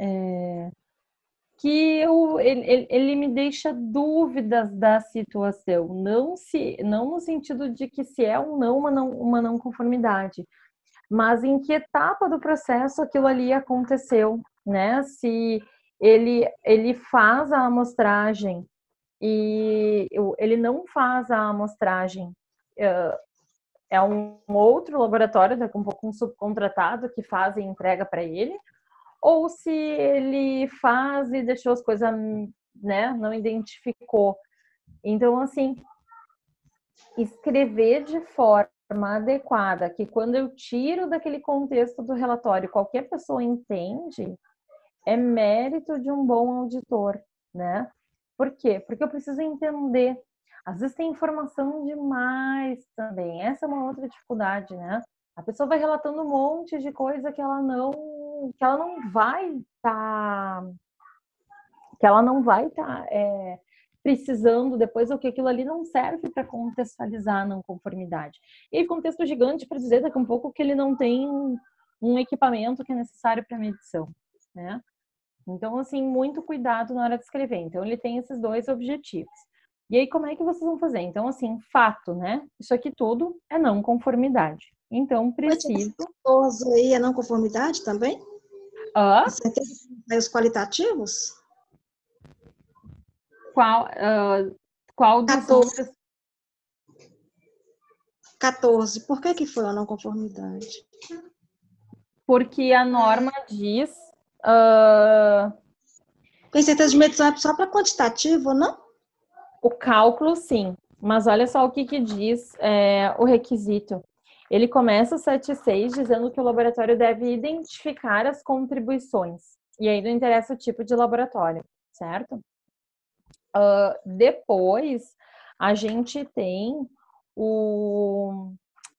que ele me deixa dúvidas da situação, não no sentido de que se é ou não uma não conformidade, mas em que etapa do processo aquilo ali aconteceu, né? Se ele faz a amostragem e ele não faz a amostragem, é um outro laboratório, daqui um pouco um subcontratado que faz e entrega para ele, ou se ele faz e deixou as coisas, né, não identificou. Então, assim, escrever de forma adequada, que quando eu tiro daquele contexto do relatório, qualquer pessoa entende, é mérito de um bom auditor, né? Por quê? Porque eu preciso entender. Às vezes tem informação demais também. Essa é uma outra dificuldade, né? A pessoa vai relatando um monte de coisa que ela não vai estar precisando depois, ou que aquilo ali não serve para contextualizar a não conformidade. E contexto gigante para dizer daqui a um pouco que ele não tem um equipamento que é necessário para medição, né? Então, assim, muito cuidado na hora de escrever. Então, ele tem esses dois objetivos. E aí, como é que vocês vão fazer? Então, assim, fato, né? Isso aqui tudo é não conformidade. Então, preciso...
Esse aí é não conformidade também? Isso aqui é os qualitativos?
Qual dos
14.
outros?
14. Por que foi a não conformidade?
Porque a norma diz...
Com certeza de medição é só para quantitativo, não?
O cálculo, sim. Mas olha só o que diz o requisito. Ele começa o 7.6 dizendo que o laboratório deve identificar as contribuições. E aí não interessa o tipo de laboratório, certo? Depois, a gente tem o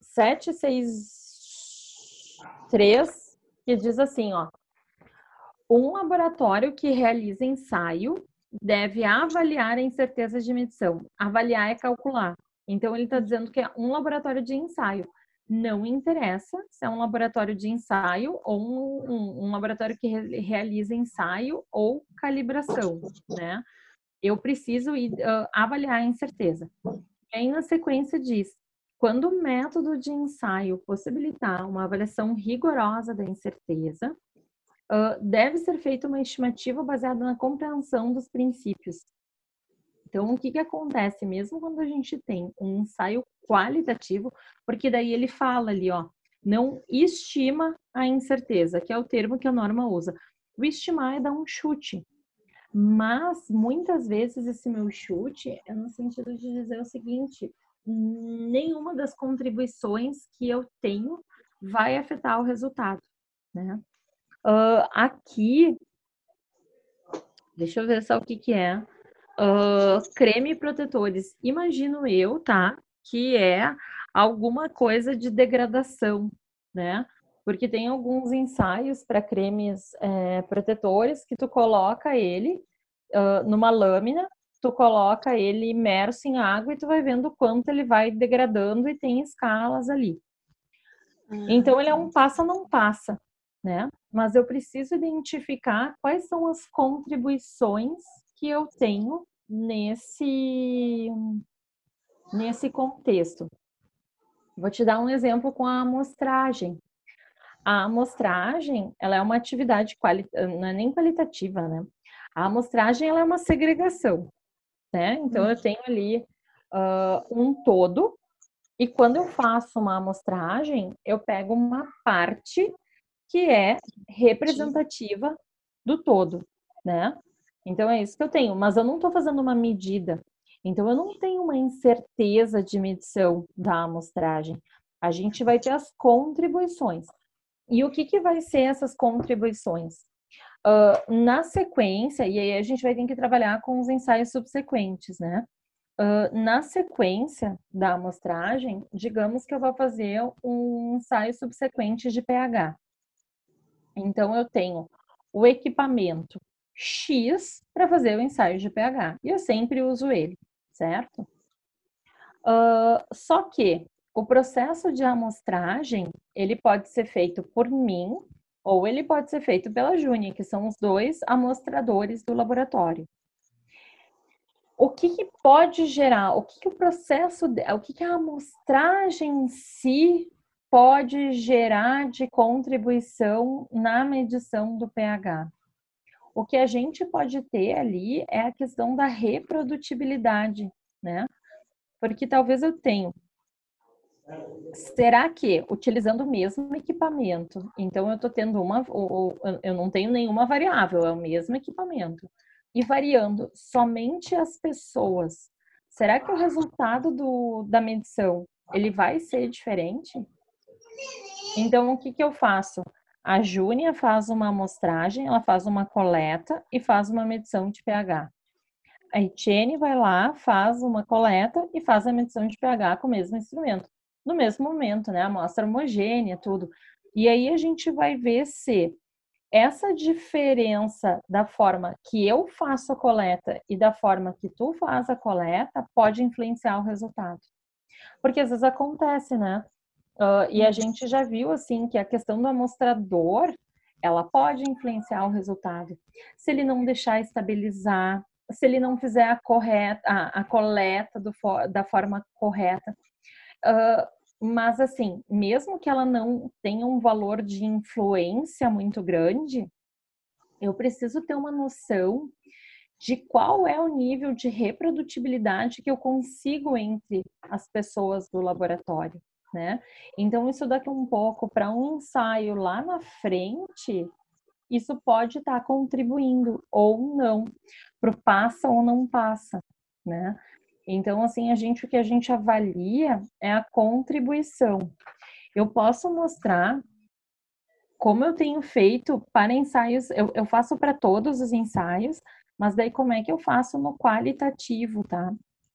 7.6.3, que diz assim, ó. Um laboratório que realiza ensaio deve avaliar a incerteza de medição. Avaliar é calcular. Então, ele está dizendo que é um laboratório de ensaio. Não interessa se é um laboratório de ensaio ou um laboratório que realiza ensaio ou calibração, né? Eu preciso avaliar a incerteza. E aí, na sequência, diz: quando o método de ensaio possibilitar uma avaliação rigorosa da incerteza, deve ser feita uma estimativa baseada na compreensão dos princípios. Então, o que acontece mesmo quando a gente tem um ensaio qualitativo, porque daí ele fala ali, ó, não estima a incerteza, que é o termo que a norma usa. O estimar é dar um chute. Mas, muitas vezes, esse meu chute é no sentido de dizer o seguinte: nenhuma das contribuições que eu tenho vai afetar o resultado, né? Aqui, deixa eu ver só o que é. Creme protetores. Imagino eu, tá? Que é alguma coisa de degradação, né? Porque tem alguns ensaios para cremes protetores que tu coloca ele numa lâmina, tu coloca ele imerso em água e tu vai vendo o quanto ele vai degradando e tem escalas ali. Então, ele é um passa, não passa, né? Mas eu preciso identificar quais são as contribuições que eu tenho nesse contexto. Vou te dar um exemplo com a amostragem. A amostragem, ela é uma atividade não é nem qualitativa, né? A amostragem, ela é uma segregação, né? Então, eu tenho ali um todo, e quando eu faço uma amostragem, eu pego uma parte que é representativa do todo, né? Então é isso que eu tenho, mas eu não estou fazendo uma medida. Então eu não tenho uma incerteza de medição da amostragem. A gente vai ter as contribuições. E o que vai ser essas contribuições? Na sequência, e aí a gente vai ter que trabalhar com os ensaios subsequentes, né? Na sequência da amostragem, digamos que eu vou fazer um ensaio subsequente de pH. Então, eu tenho o equipamento X para fazer o ensaio de pH. E eu sempre uso ele, certo? Só que o processo de amostragem, ele pode ser feito por mim ou ele pode ser feito pela Júnia, que são os dois amostradores do laboratório. O que pode gerar, o que o processo, o que a amostragem em si pode gerar de contribuição na medição do pH? O que a gente pode ter ali é a questão da reprodutibilidade, né? Porque talvez eu tenha. Será que, utilizando o mesmo equipamento, então eu estou tendo eu não tenho nenhuma variável, é o mesmo equipamento, e variando somente as pessoas, será que o resultado da medição, ele vai ser diferente? Então, o que eu faço? A Júnia faz uma amostragem, ela faz uma coleta e faz uma medição de pH. A Etienne vai lá, faz uma coleta e faz a medição de pH com o mesmo instrumento. No mesmo momento, né? Amostra homogênea, tudo. E aí a gente vai ver se essa diferença da forma que eu faço a coleta e da forma que tu faz a coleta pode influenciar o resultado. Porque às vezes acontece, né? E a gente já viu, assim, que a questão do amostrador, ela pode influenciar o resultado. Se ele não deixar estabilizar, se ele não fizer a coleta da forma correta. Mas, assim, mesmo que ela não tenha um valor de influência muito grande, eu preciso ter uma noção de qual é o nível de reprodutibilidade que eu consigo entre as pessoas do laboratório, né? Então, isso daqui um pouco para um ensaio lá na frente, isso pode estar contribuindo ou não, para o passa ou não passa, né? Então, assim, o que a gente avalia é a contribuição. Eu posso mostrar como eu tenho feito para ensaios, eu faço para todos os ensaios, mas daí como é que eu faço no qualitativo, tá?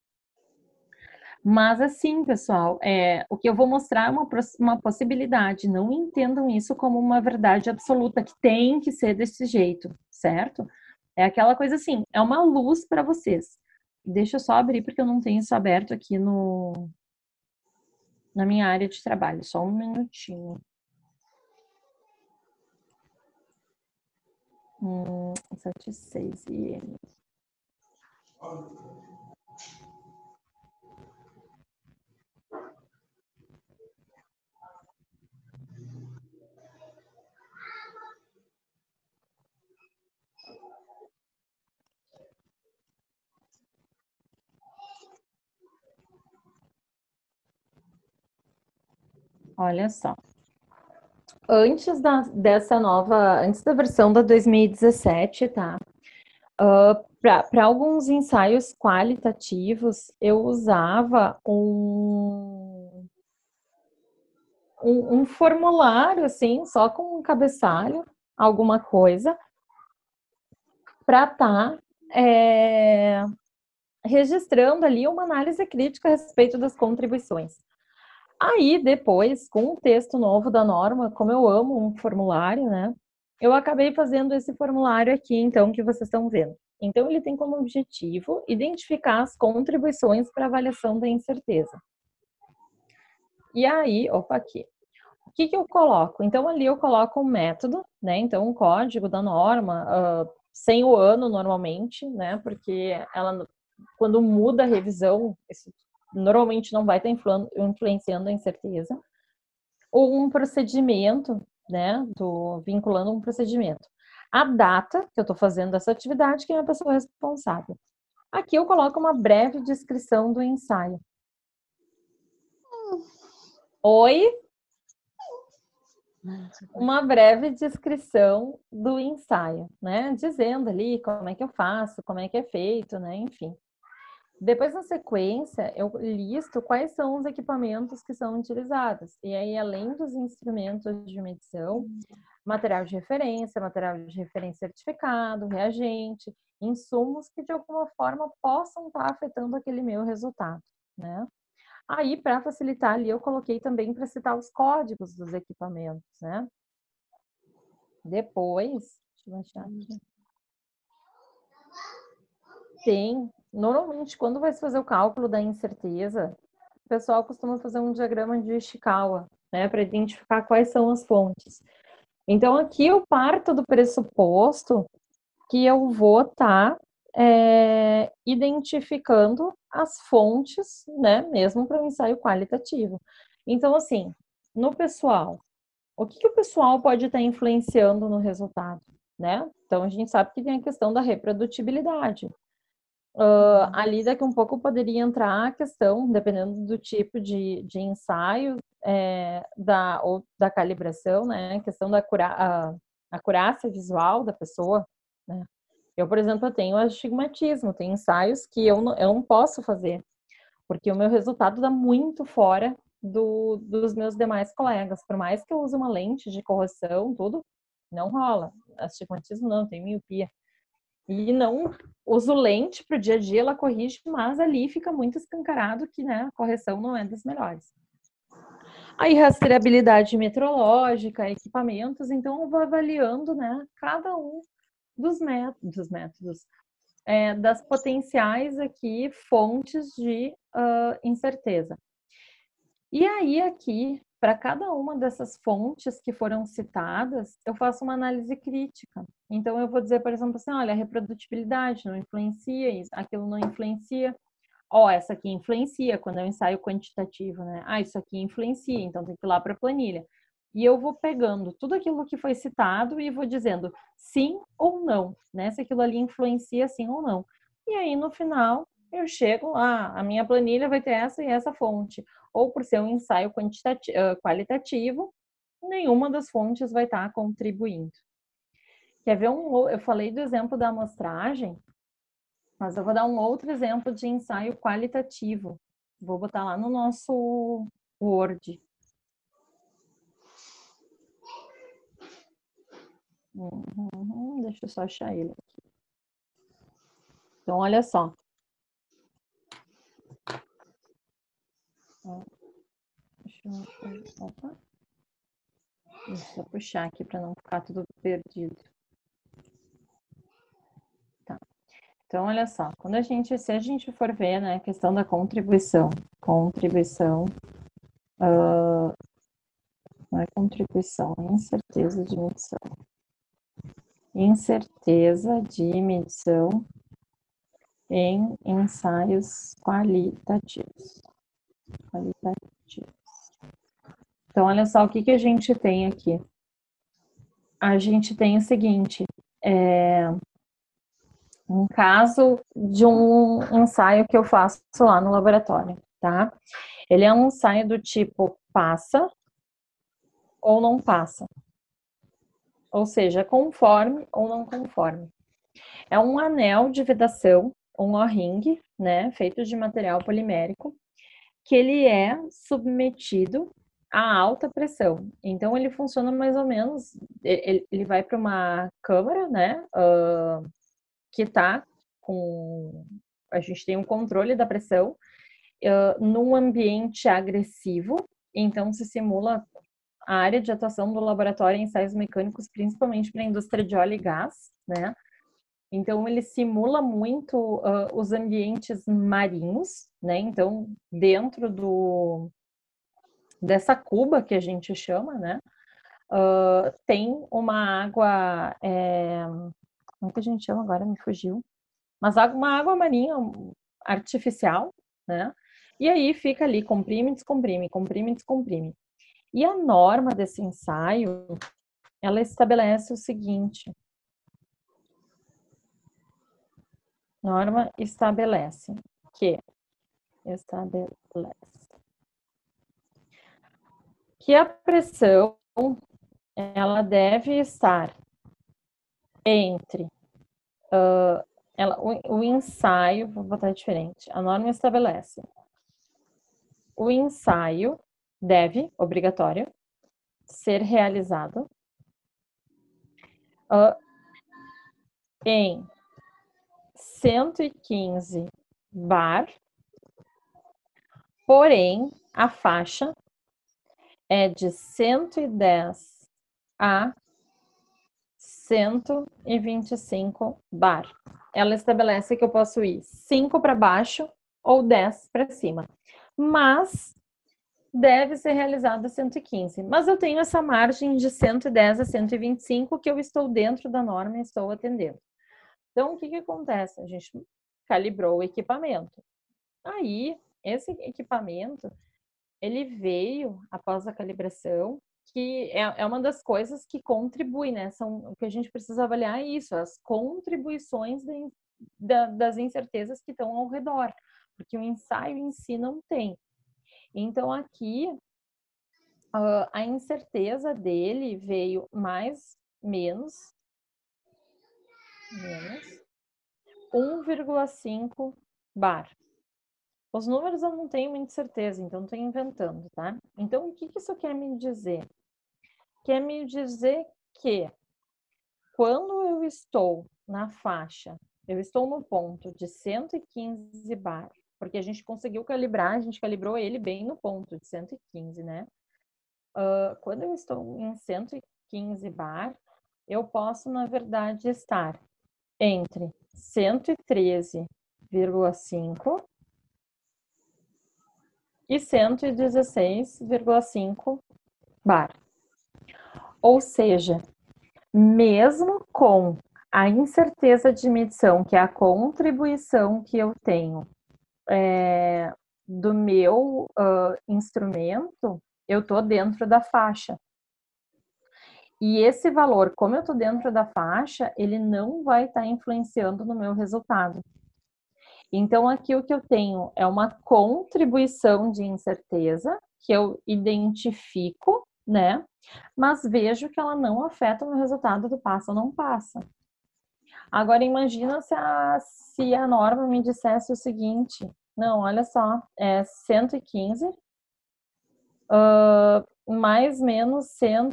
Mas assim, pessoal, o que eu vou mostrar é uma possibilidade, não entendam isso como uma verdade absoluta, que tem que ser desse jeito, certo? É aquela coisa assim, é uma luz para vocês. Deixa eu só abrir, porque eu não tenho isso aberto aqui na minha área de trabalho, só um minutinho. 76 IN. Olha só. Antes da versão da 2017, tá? Para alguns ensaios qualitativos, eu usava um formulário, assim, só com um cabeçalho, alguma coisa, para estar registrando ali uma análise crítica a respeito das contribuições. Aí, depois, com o texto novo da norma, como eu amo um formulário, né? Eu acabei fazendo esse formulário aqui, então, que vocês estão vendo. Então, ele tem como objetivo identificar as contribuições para avaliação da incerteza. E aí, aqui. O que eu coloco? Então, ali eu coloco um método, né? Então, um código da norma, sem o ano, normalmente, né? Porque ela, quando muda a revisão, isso normalmente não vai estar influenciando a incerteza. Ou um procedimento, né? Vinculando um procedimento. A data que eu estou fazendo essa atividade, quem é a pessoa responsável. Aqui eu coloco uma breve descrição do ensaio. Oi? Uma breve descrição do ensaio, né? Dizendo ali como é que eu faço, como é que é feito, né? Enfim. Depois, na sequência, eu listo quais são os equipamentos que são utilizados. E aí, além dos instrumentos de medição, material de referência certificado, reagente, insumos que de alguma forma possam estar afetando aquele meu resultado, né? Aí, para facilitar ali, eu coloquei também para citar os códigos dos equipamentos, né? Depois, deixa eu achar aqui. Normalmente, quando vai se fazer o cálculo da incerteza, o pessoal costuma fazer um diagrama de Ishikawa, né, para identificar quais são as fontes. Então, aqui eu parto do pressuposto que eu vou estar identificando as fontes, né, mesmo para o ensaio qualitativo. Então, assim, no pessoal, o que o pessoal pode estar influenciando no resultado, né? Então, a gente sabe que tem a questão da reprodutibilidade. Ali daqui um pouco poderia entrar a questão, dependendo do tipo de ensaio, da calibração, né? A questão da acurácia visual da pessoa, né? Eu, por exemplo, eu tenho astigmatismo, tem ensaios que eu não posso fazer, porque o meu resultado dá muito fora dos meus demais colegas. Por mais que eu use uma lente de correção, tudo, não rola. Astigmatismo não, tem miopia. E não uso lente para o dia a dia, ela corrige, mas ali fica muito escancarado que, né, a correção não é das melhores. Aí, rastreabilidade metrológica, equipamentos, então eu vou avaliando, né, cada um dos métodos, das potenciais aqui fontes de incerteza. E aí, aqui, para cada uma dessas fontes que foram citadas, eu faço uma análise crítica. Então, eu vou dizer, por exemplo, assim, olha, a reprodutibilidade não influencia, aquilo não influencia. Essa aqui influencia, quando é um ensaio quantitativo, né? Isso aqui influencia, então tem que ir lá para a planilha. E eu vou pegando tudo aquilo que foi citado e vou dizendo sim ou não, né? Se aquilo ali influencia sim ou não. E aí, no final, eu chego lá, a minha planilha vai ter essa e essa fonte. Ou por ser um ensaio qualitativo, nenhuma das fontes vai estar contribuindo. Quer ver eu falei do exemplo da amostragem, mas eu vou dar um outro exemplo de ensaio qualitativo. Vou botar lá no nosso Word. Deixa eu só achar ele aqui. Então, olha só. Deixa eu puxar aqui para não ficar tudo perdido. Tá. Então, olha só. Se a gente for ver, né, a questão da contribuição. Não é contribuição, é incerteza de medição. Incerteza de medição em ensaios qualitativos. Então, olha só o que a gente tem aqui. A gente tem o seguinte, um caso de um ensaio que eu faço lá no laboratório, tá? Ele é um ensaio do tipo passa ou não passa. Ou seja, conforme ou não conforme. É um anel de vedação, um O-ring, né, feito de material polimérico, que ele é submetido a alta pressão. Então, ele funciona mais ou menos, ele vai para uma câmara, né, que está com... A gente tem um controle da pressão num ambiente agressivo, então se simula a área de atuação do laboratório em ensaios mecânicos, principalmente para a indústria de óleo e gás, né? Então, ele simula muito os ambientes marinhos, né? Então, dentro dessa cuba que a gente chama, né? Tem uma água, como que a gente chama agora? Me fugiu. Mas uma água marinha artificial, né? E aí fica ali, comprime, descomprime, comprime, descomprime. E a norma desse ensaio, ela estabelece o seguinte. Norma estabelece que a pressão ela deve estar entre o ensaio, vou botar diferente, a norma estabelece. O ensaio deve, obrigatório, ser realizado em 115 bar, porém, a faixa é de 110 a 125 bar. Ela estabelece que eu posso ir 5 para baixo ou 10 para cima. Mas deve ser realizado a 115. Mas eu tenho essa margem de 110 a 125 que eu estou dentro da norma e estou atendendo. Então, o que acontece? A gente calibrou o equipamento. Aí, esse equipamento, ele veio após a calibração, que é uma das coisas que contribui, né? São o que a gente precisa avaliar isso, as contribuições das incertezas que estão ao redor, porque o ensaio em si não tem. Então, aqui, a incerteza dele veio menos 1,5 bar. Os números eu não tenho muita certeza, então estou inventando, tá? Então, o que isso quer me dizer? Quer me dizer que quando eu estou na faixa, eu estou no ponto de 115 bar, porque a gente conseguiu calibrar, a gente calibrou ele bem no ponto de 115, né? Quando eu estou em 115 bar, eu posso, na verdade, estar entre 113,5 e 116,5 bar. Ou seja, mesmo com a incerteza de medição, que é a contribuição que eu tenho do meu instrumento, eu estou dentro da faixa. E esse valor, como eu estou dentro da faixa, ele não vai estar influenciando no meu resultado. Então, aqui o que eu tenho é uma contribuição de incerteza, que eu identifico, né? Mas vejo que ela não afeta o meu resultado do passa ou não passa. Agora, imagina se a norma me dissesse o seguinte: não, olha só, é 115, mais menos 100,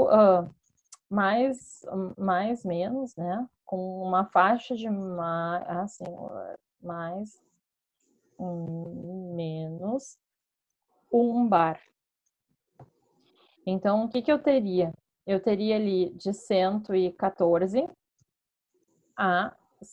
mais menos, né? Com uma faixa de assim, mais menos 1 bar. Então, o que eu teria? Eu teria ali de 114 a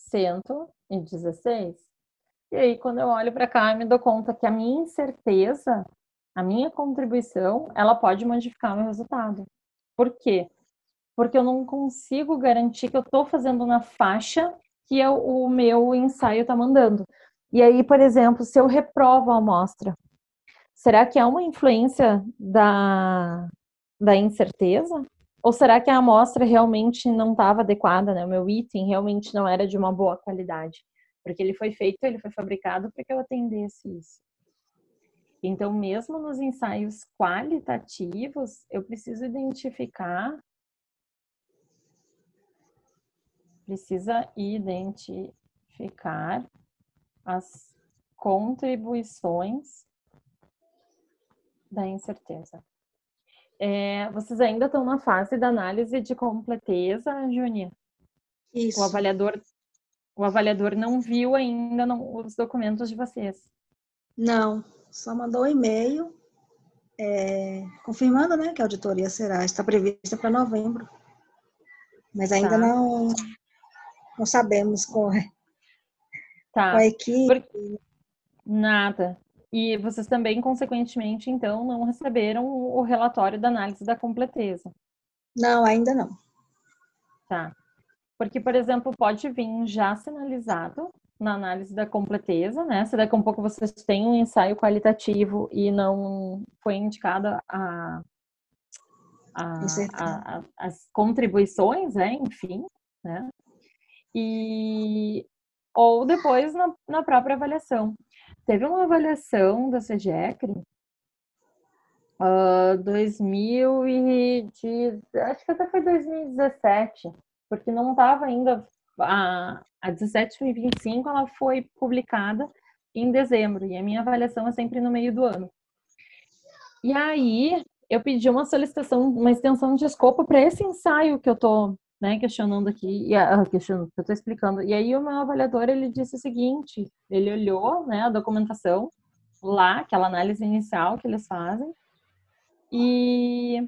116. E aí, quando eu olho para cá, eu me dou conta que a minha incerteza, a minha contribuição, ela pode modificar o meu resultado. Por quê? Porque eu não consigo garantir que eu estou fazendo na faixa que o meu ensaio está mandando. E aí, por exemplo, se eu reprovo a amostra, será que é uma influência da incerteza? Ou será que a amostra realmente não estava adequada, né? O meu item realmente não era de uma boa qualidade? Porque ele foi fabricado para que eu atendesse isso. Então, mesmo nos ensaios qualitativos, eu preciso identificar as contribuições da incerteza. Vocês ainda estão na fase da análise de completeza, Júnia?
Isso.
O avaliador não viu ainda os documentos de vocês?
Não, só mandou um e-mail confirmando, né, que a auditoria está prevista para novembro. Mas ainda não sabemos qual a equipe.
Nada. E vocês também, consequentemente, então, não receberam o relatório da análise da completeza?
Não, ainda não.
Tá. Porque, por exemplo, pode vir já sinalizado na análise da completeza, né? Se daqui a um pouco vocês têm um ensaio qualitativo e não foi indicada as contribuições, né? Enfim, né? Ou depois na própria avaliação. Teve uma avaliação da CGECRE, acho que até foi 2017, porque não estava ainda a 1725 ela foi publicada em dezembro, e a minha avaliação é sempre no meio do ano. E aí, eu pedi uma solicitação, uma extensão de escopo para esse ensaio que eu estou, né, questionando aqui, questionando, que eu estou explicando. E aí, o meu avaliador, ele disse o seguinte, ele olhou, né, a documentação lá, aquela análise inicial que eles fazem, e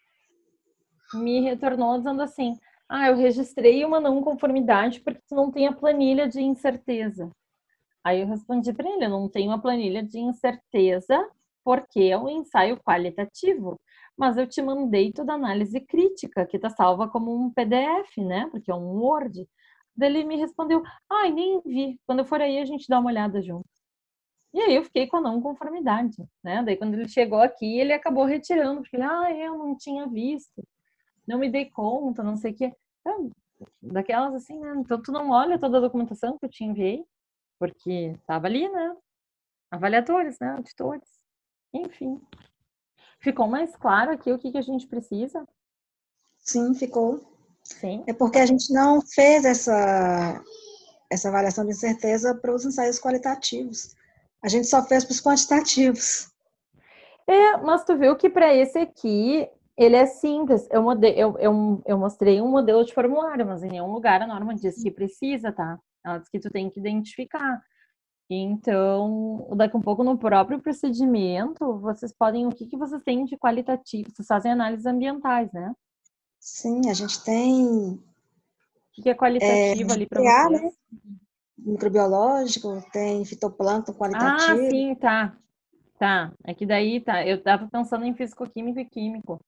me retornou dizendo assim, eu registrei uma não conformidade porque tu não tem a planilha de incerteza. Aí eu respondi para ele, eu não tenho uma planilha de incerteza porque é um ensaio qualitativo, mas eu te mandei toda a análise crítica, que está salva como um PDF, né? Porque é um Word. Daí ele me respondeu, nem vi, quando eu for aí a gente dá uma olhada junto. E aí eu fiquei com a não conformidade, né? Daí quando ele chegou aqui, ele acabou retirando, porque ele, eu não tinha visto, não me dei conta, não sei o quê. Então, daquelas assim, né? Então tu não olha toda a documentação que eu te enviei, porque estava ali, né? Avaliadores, né? Auditores. Enfim. Ficou mais claro aqui o que a gente precisa?
Sim, ficou.
Sim.
É porque a gente não fez essa avaliação de incerteza para os ensaios qualitativos. A gente só fez para os quantitativos.
Mas tu viu que para esse aqui, ele é simples. Eu mostrei um modelo de formulário, mas em nenhum lugar a norma diz que precisa, tá? Ela diz que tu tem que identificar. Então, daqui um pouco no próprio procedimento, vocês podem, o que vocês têm de qualitativo? Vocês fazem análises ambientais, né?
Sim, a gente tem... O
que é qualitativo ali para vocês?
Né? Microbiológico, tem fitoplâncton qualitativo.
Sim, tá. Tá, é que daí, tá, eu tava pensando em fisicoquímico e químico.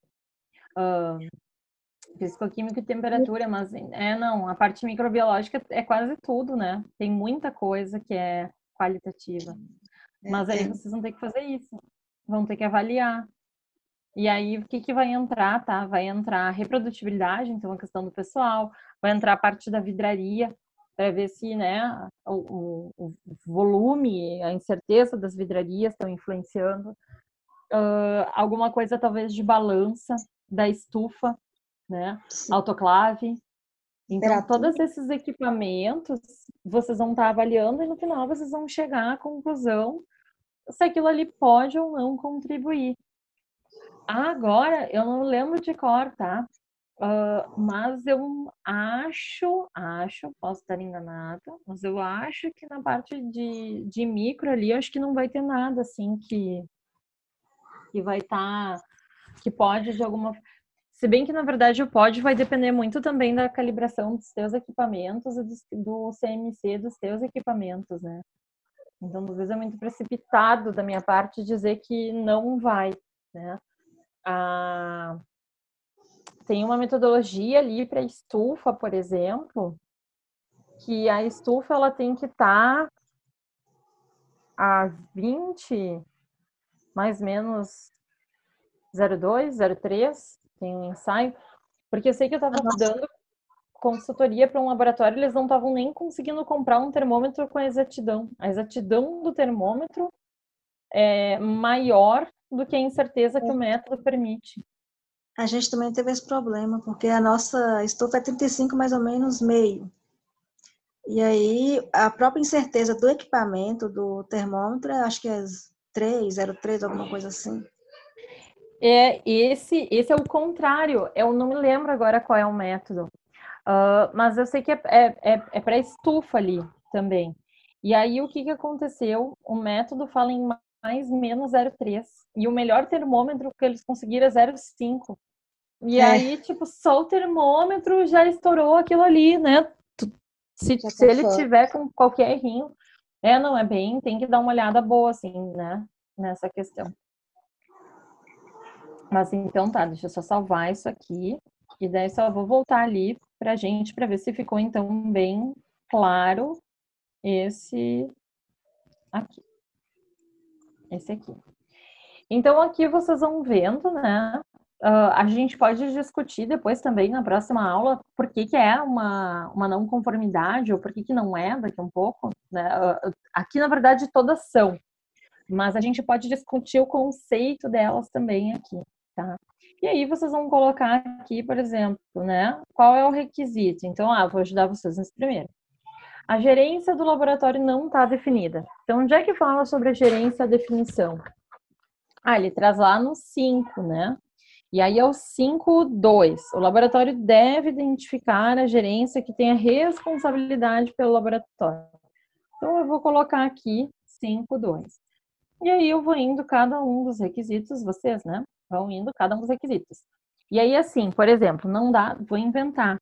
Fisicoquímico e temperatura, mas não, a parte microbiológica é quase tudo, né? Tem muita coisa que é qualitativa. Mas aí vocês vão ter que fazer isso. Vão ter que avaliar. E aí, o que vai entrar, tá? Vai entrar a reprodutibilidade, então a questão do pessoal, vai entrar a parte da vidraria, para ver se, né, o volume, a incerteza das vidrarias estão influenciando. Alguma coisa talvez de balança da estufa, né? Sim. Autoclave. Então, todos esses equipamentos vocês vão estar avaliando e no final vocês vão chegar à conclusão se aquilo ali pode ou não contribuir. Agora, eu não lembro de cor, tá? Mas eu acho, posso estar enganada, mas eu acho que na parte de micro ali, acho que não vai ter nada assim que vai estar, que pode de alguma... Se bem que, na verdade, o pode vai depender muito também da calibração dos teus equipamentos e do CMC dos teus equipamentos, né? Então, às vezes é muito precipitado da minha parte dizer que não vai, né? Tem uma metodologia ali para estufa, por exemplo, que a estufa ela tem que estar a 20, mais ou menos 0,2, 0,3, tem um ensaio, porque eu sei que eu estava dando consultoria para um laboratório, eles não estavam nem conseguindo comprar um termômetro com exatidão. A exatidão do termômetro é maior do que a incerteza que o método permite.
A gente também teve esse problema, porque a nossa estufa é 35 mais ou menos meio. E aí, a própria incerteza do equipamento, do termômetro, acho que é 3, 0,3, alguma coisa assim.
Esse é o contrário. Eu não me lembro agora qual é o método. Mas eu sei que é para estufa ali também. E aí, o que aconteceu? O método fala em mais menos 0,3. E o melhor termômetro que eles conseguiram é 0,5. E aí, tipo, só o termômetro já estourou aquilo ali, né? Se ele tiver com qualquer errinho, não é bem, tem que dar uma olhada boa, assim, né? Nessa questão. Mas então tá, deixa eu só salvar isso aqui. E daí só vou voltar ali pra gente, pra ver se ficou então bem claro esse aqui. Esse aqui. Então aqui vocês vão vendo, né? A gente pode discutir depois também na próxima aula por que é uma não conformidade ou por que não é daqui a um pouco. Né? Aqui, na verdade, todas são. Mas a gente pode discutir o conceito delas também aqui, tá? E aí vocês vão colocar aqui, por exemplo, né? Qual é o requisito? Então, vou ajudar vocês nesse primeiro. A gerência do laboratório não está definida. Então, onde é que fala sobre a gerência, a definição? Ele traz lá no 5, né? E aí é o 5.2. O laboratório deve identificar a gerência que tenha responsabilidade pelo laboratório. Então, eu vou colocar aqui 5.2. E aí eu vou indo cada um dos requisitos, vocês, né? Vão indo cada um dos requisitos. E aí, assim, por exemplo, não dá, vou inventar.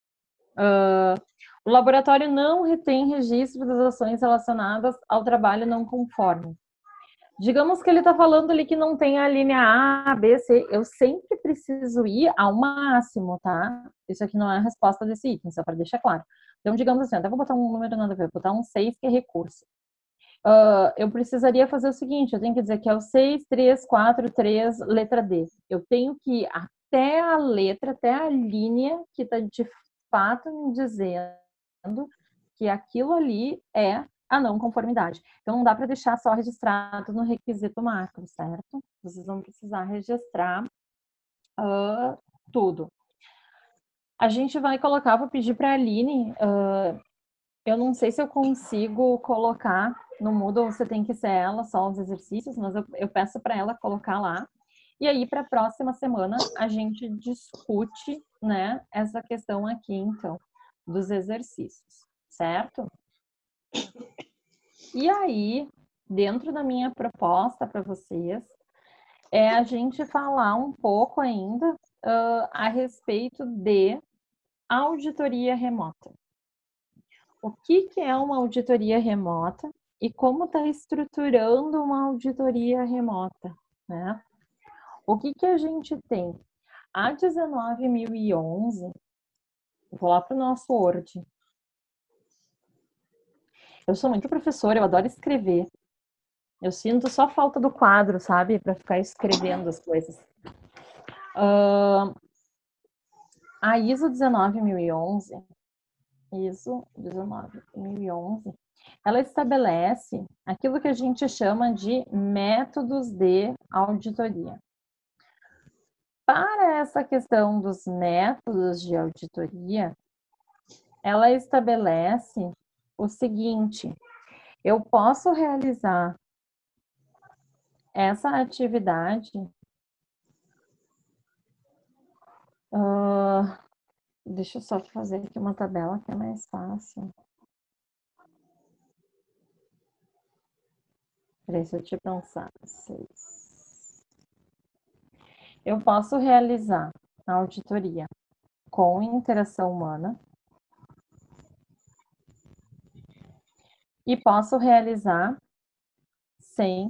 O laboratório não retém registro das ações relacionadas ao trabalho não conforme. Digamos que ele está falando ali que não tem a linha A, B, C. Eu sempre preciso ir ao máximo, tá? Isso aqui não é a resposta desse item, só para deixar claro. Então, digamos assim, até vou botar um número nada a ver, vou botar um 6, que é recurso. Eu precisaria fazer o seguinte, eu tenho que dizer que é o 6, 3, 4, 3, letra D. Eu tenho que ir até a letra, até a linha que está de fato me dizendo que aquilo ali é a não conformidade. Então, não dá para deixar só registrado no requisito macro, certo? Vocês vão precisar registrar tudo. A gente vai colocar, vou pedir para a Aline, eu não sei se eu consigo colocar no Moodle, você tem que ser ela, só os exercícios, mas eu peço para ela colocar lá. E aí, para a próxima semana, a gente discute, né, essa questão aqui, então, dos exercícios, certo? E aí, dentro da minha proposta para vocês, é a gente falar um pouco ainda a respeito de auditoria remota. O que é uma auditoria remota e como está estruturando uma auditoria remota, né? O que a gente tem? A 19.011, vou lá para o nosso Word. Eu sou muito professora, eu adoro escrever. Eu sinto só falta do quadro, sabe? Para ficar escrevendo as coisas. A ISO 19.011, ela estabelece aquilo que a gente chama de métodos de auditoria. Para essa questão dos métodos de auditoria, ela estabelece o seguinte: eu posso realizar essa atividade deixa eu só fazer aqui uma tabela que é mais fácil. Deixa eu te pensar. 6. Eu posso realizar a auditoria com interação humana e posso realizar sem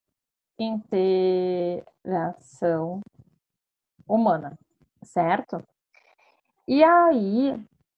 interação humana, certo? E aí,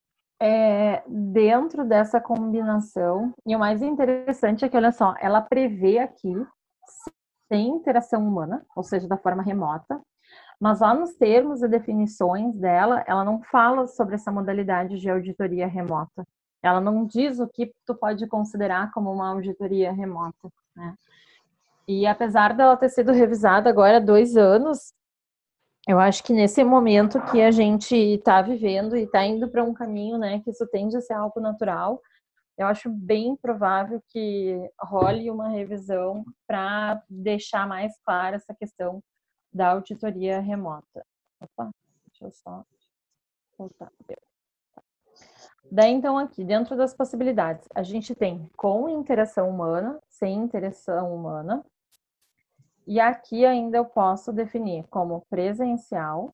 dentro dessa combinação, e o mais interessante é que, olha só, ela prevê aqui sem interação humana, ou seja, da forma remota, mas lá nos termos e definições dela, ela não fala sobre essa modalidade de auditoria remota. Ela não diz o que tu pode considerar como uma auditoria remota, né? E apesar dela ter sido revisada agora há 2 anos, eu acho que nesse momento que a gente está vivendo e está indo para um caminho, né, que isso tende a ser algo natural, eu acho bem provável que role uma revisão para deixar mais clara essa questão da auditoria remota. Opa, deixa eu só voltar. Daí, então, aqui, dentro das possibilidades, a gente tem com interação humana, sem interação humana. E aqui ainda eu posso definir como presencial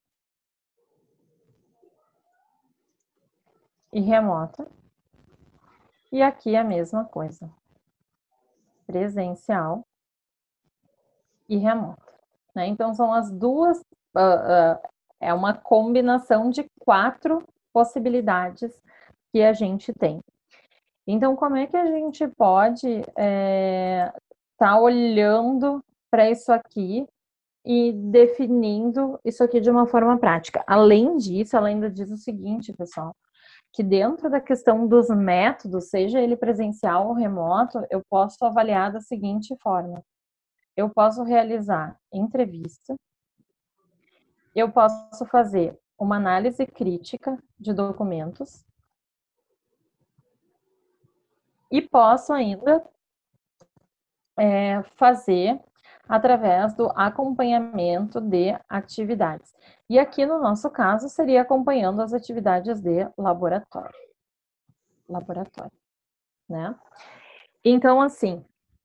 e remota. E aqui a mesma coisa. Presencial e remota. Né? Então, são as duas... é uma combinação de 4 possibilidades que a gente tem. Então, como é que a gente pode tá olhando para isso aqui e definindo isso aqui de uma forma prática? Além disso, ela ainda diz o seguinte, pessoal, que dentro da questão dos métodos, seja ele presencial ou remoto, eu posso avaliar da seguinte forma. Eu posso realizar entrevista, eu posso fazer uma análise crítica de documentos e posso ainda fazer através do acompanhamento de atividades. E aqui no nosso caso seria acompanhando as atividades de laboratório, né? Então, assim,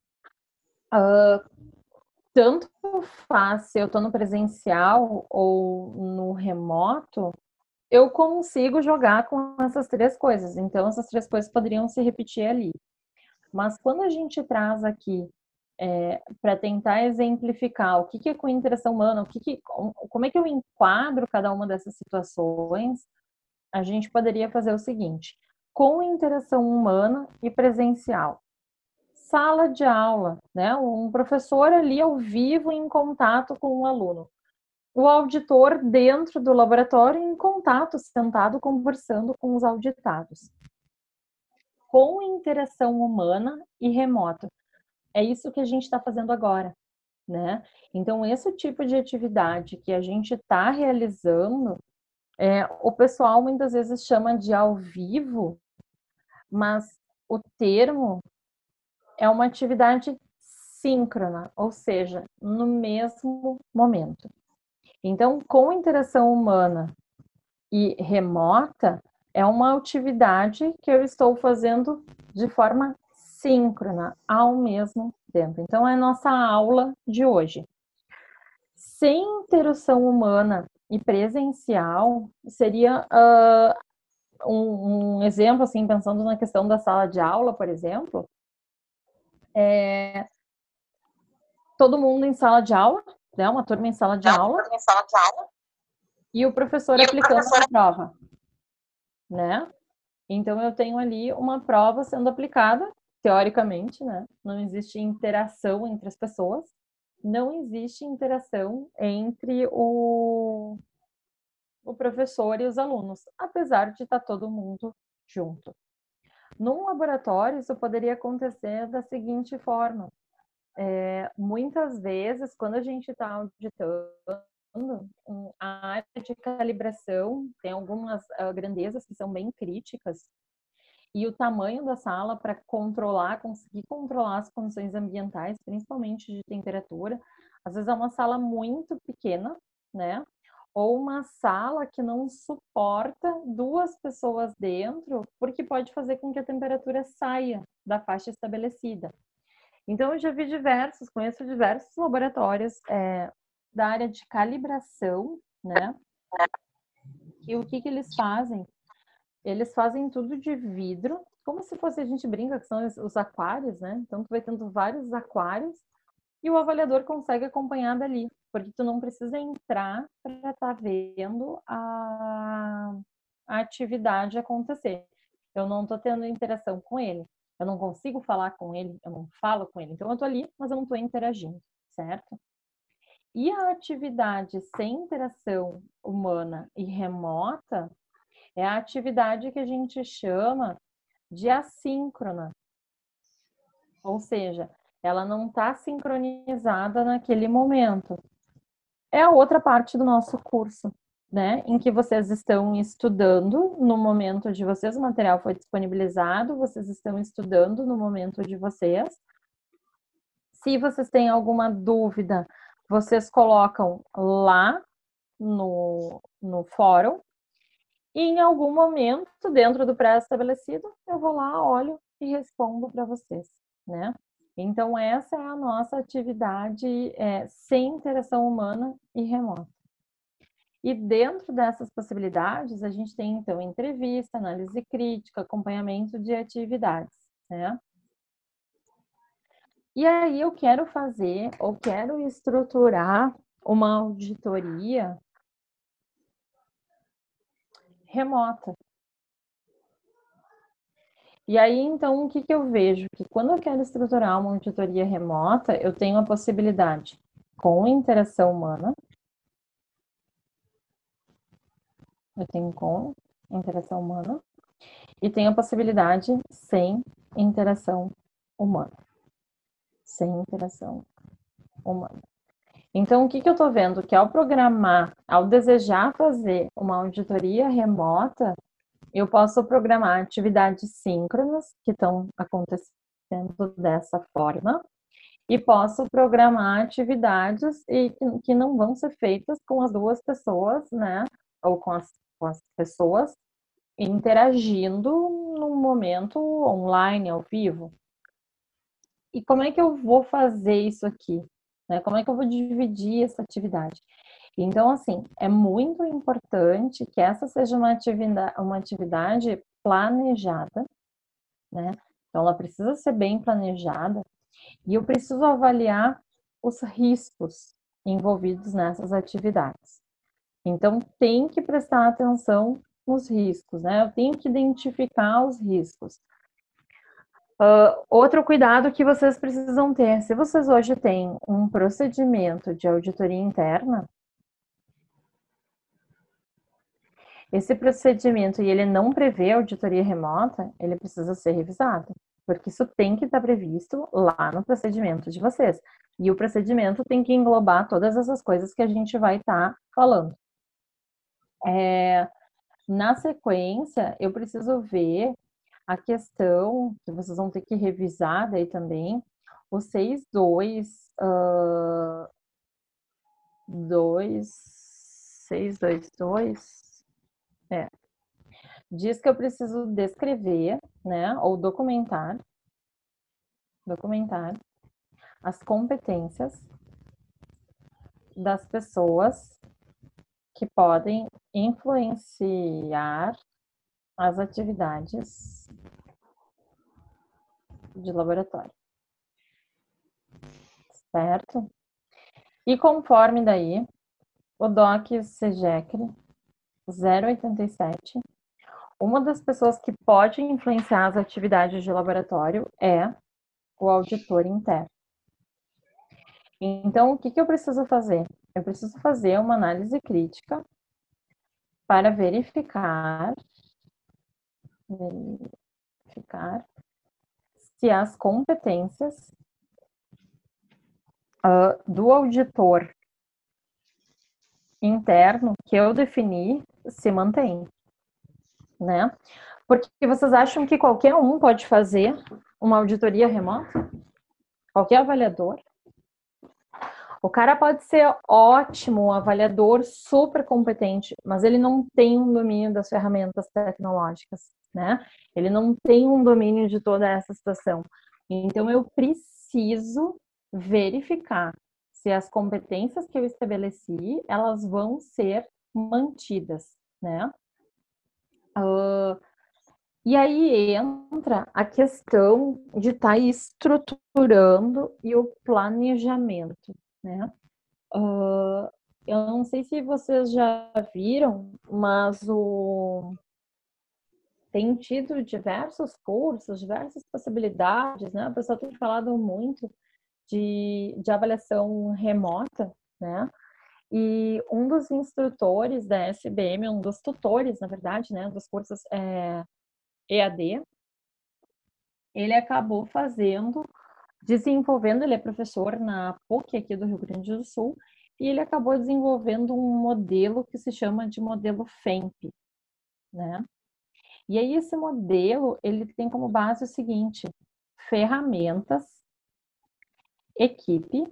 tanto faz se eu estou no presencial ou no remoto, eu consigo jogar com essas três coisas. Então, essas três coisas poderiam se repetir ali. Mas quando a gente traz aqui para tentar exemplificar o que é com interação humana, como é que eu enquadro cada uma dessas situações, a gente poderia fazer o seguinte: com interação humana e presencial. Sala de aula, né? Um professor ali ao vivo em contato com um aluno. O auditor dentro do laboratório em contato, sentado, conversando com os auditados. Com interação humana e remota. É isso que a gente está fazendo agora, né? Então, esse tipo de atividade que a gente está realizando, o pessoal muitas vezes chama de ao vivo, mas o termo é uma atividade síncrona, ou seja, no mesmo momento. Então, com interação humana e remota, é uma atividade que eu estou fazendo de forma síncrona, ao mesmo tempo. Então, é a nossa aula de hoje. Sem interação humana e presencial, seria um exemplo, assim, pensando na questão da sala de aula, por exemplo, todo mundo em sala de aula, né, uma turma em sala de aula, e o professor aplicando a prova, né? Então, eu tenho ali uma prova sendo aplicada, teoricamente, né? Não existe interação entre as pessoas, não existe interação entre o professor e os alunos, apesar de estar todo mundo junto. Num laboratório, isso poderia acontecer da seguinte forma: muitas vezes, quando a gente está auditando, a área de calibração tem algumas grandezas que são bem críticas, e o tamanho da sala para conseguir controlar as condições ambientais, principalmente de temperatura, às vezes é uma sala muito pequena, né? Ou uma sala que não suporta duas pessoas dentro, porque pode fazer com que a temperatura saia da faixa estabelecida. Então, eu já vi conheço diversos laboratórios da área de calibração, né? E o que eles fazem? Eles fazem tudo de vidro, como se fosse, a gente brinca que são os aquários, né? Então, tu vai tendo vários aquários e o avaliador consegue acompanhar dali, porque tu não precisa entrar para estar vendo a atividade acontecer. Eu não estou tendo interação com ele, eu não consigo falar com ele, eu não falo com ele. Então, eu estou ali, mas eu não estou interagindo, certo? E a atividade sem interação humana e remota é a atividade que a gente chama de assíncrona, ou seja, ela não está sincronizada naquele momento. É a outra parte do nosso curso, né? Em que vocês estão estudando no momento de vocês, o material foi disponibilizado, vocês estão estudando no momento de vocês. Se vocês têm alguma dúvida, vocês colocam lá no fórum. E em algum momento, dentro do pré-estabelecido, eu vou lá, olho e respondo para vocês, né? Então, essa é a nossa atividade sem interação humana e remota. E dentro dessas possibilidades, a gente tem, então, entrevista, análise crítica, acompanhamento de atividades, né? E aí eu quero fazer, ou quero estruturar uma auditoria remota. E aí, então, o que eu vejo? Que quando eu quero estruturar uma auditoria remota, eu tenho a possibilidade com interação humana, eu tenho com interação humana, e tenho a possibilidade sem interação humana. Sem interação humana. Então, o que eu estou vendo? Que ao programar, ao desejar fazer uma auditoria remota, eu posso programar atividades síncronas que estão acontecendo dessa forma e posso programar atividades que não vão ser feitas com as duas pessoas, né? Ou com as pessoas interagindo num momento online, ao vivo. E como é que eu vou fazer isso aqui? Né? Como é que eu vou dividir essa atividade? Então, assim, é muito importante que essa seja uma atividade planejada, né? Então, ela precisa ser bem planejada e eu preciso avaliar os riscos envolvidos nessas atividades. Então, tem que prestar atenção nos riscos, né? Eu tenho que identificar os riscos. Outro cuidado que vocês precisam ter, se vocês hoje têm um procedimento de auditoria interna, esse procedimento e ele não prevê auditoria remota, ele precisa ser revisado, porque isso tem que estar previsto lá no procedimento de vocês. E o procedimento tem que englobar todas essas coisas que a gente vai estar falando. Na sequência, eu preciso ver a questão que vocês vão ter que revisar daí também, o 622, diz que eu preciso descrever, né, ou documentar as competências das pessoas que podem influenciar as atividades de laboratório, certo? E conforme daí, o DOC SEGECRE 087, uma das pessoas que pode influenciar as atividades de laboratório é o auditor interno. Então, o que eu preciso fazer? Eu preciso fazer uma análise crítica para verificar se as competências do auditor interno que eu defini se mantém, né? Porque vocês acham que qualquer um pode fazer uma auditoria remota? Qualquer avaliador? O cara pode ser ótimo, um avaliador super competente, mas ele não tem um domínio das ferramentas tecnológicas, né? Ele não tem um domínio de toda essa situação. Então, eu preciso verificar se as competências que eu estabeleci, elas vão ser mantidas, né? E aí entra a questão de estar estruturando e o planejamento, né? Eu não sei se vocês já viram, mas tem tido diversos cursos, diversas possibilidades, né? O pessoal tem falado muito de avaliação remota, né? E um dos instrutores da SBM, um dos tutores, na verdade, né, dos cursos EAD, ele acabou desenvolvendo, ele é professor na PUC aqui do Rio Grande do Sul, e ele acabou desenvolvendo um modelo que se chama de modelo FEMP, né? E aí esse modelo, ele tem como base o seguinte: ferramentas, equipe,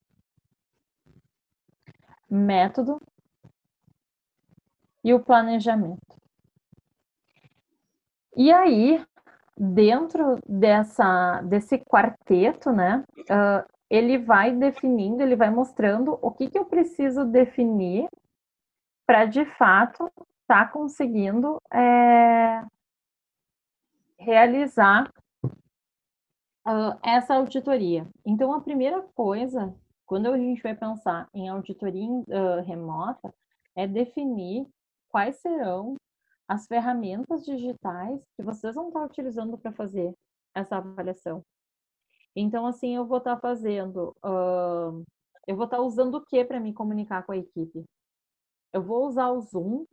método e o planejamento. E aí, dentro desse quarteto, né, ele vai definindo, ele vai mostrando o que eu preciso definir para, de fato, estar conseguindo realizar essa auditoria. Então, a primeira coisa, quando a gente vai pensar em auditoria remota, é definir quais serão as ferramentas digitais que vocês vão estar utilizando para fazer essa avaliação. Então, assim, eu vou estar fazendo, eu vou estar usando o que para me comunicar com a equipe? Eu vou usar o Zoom,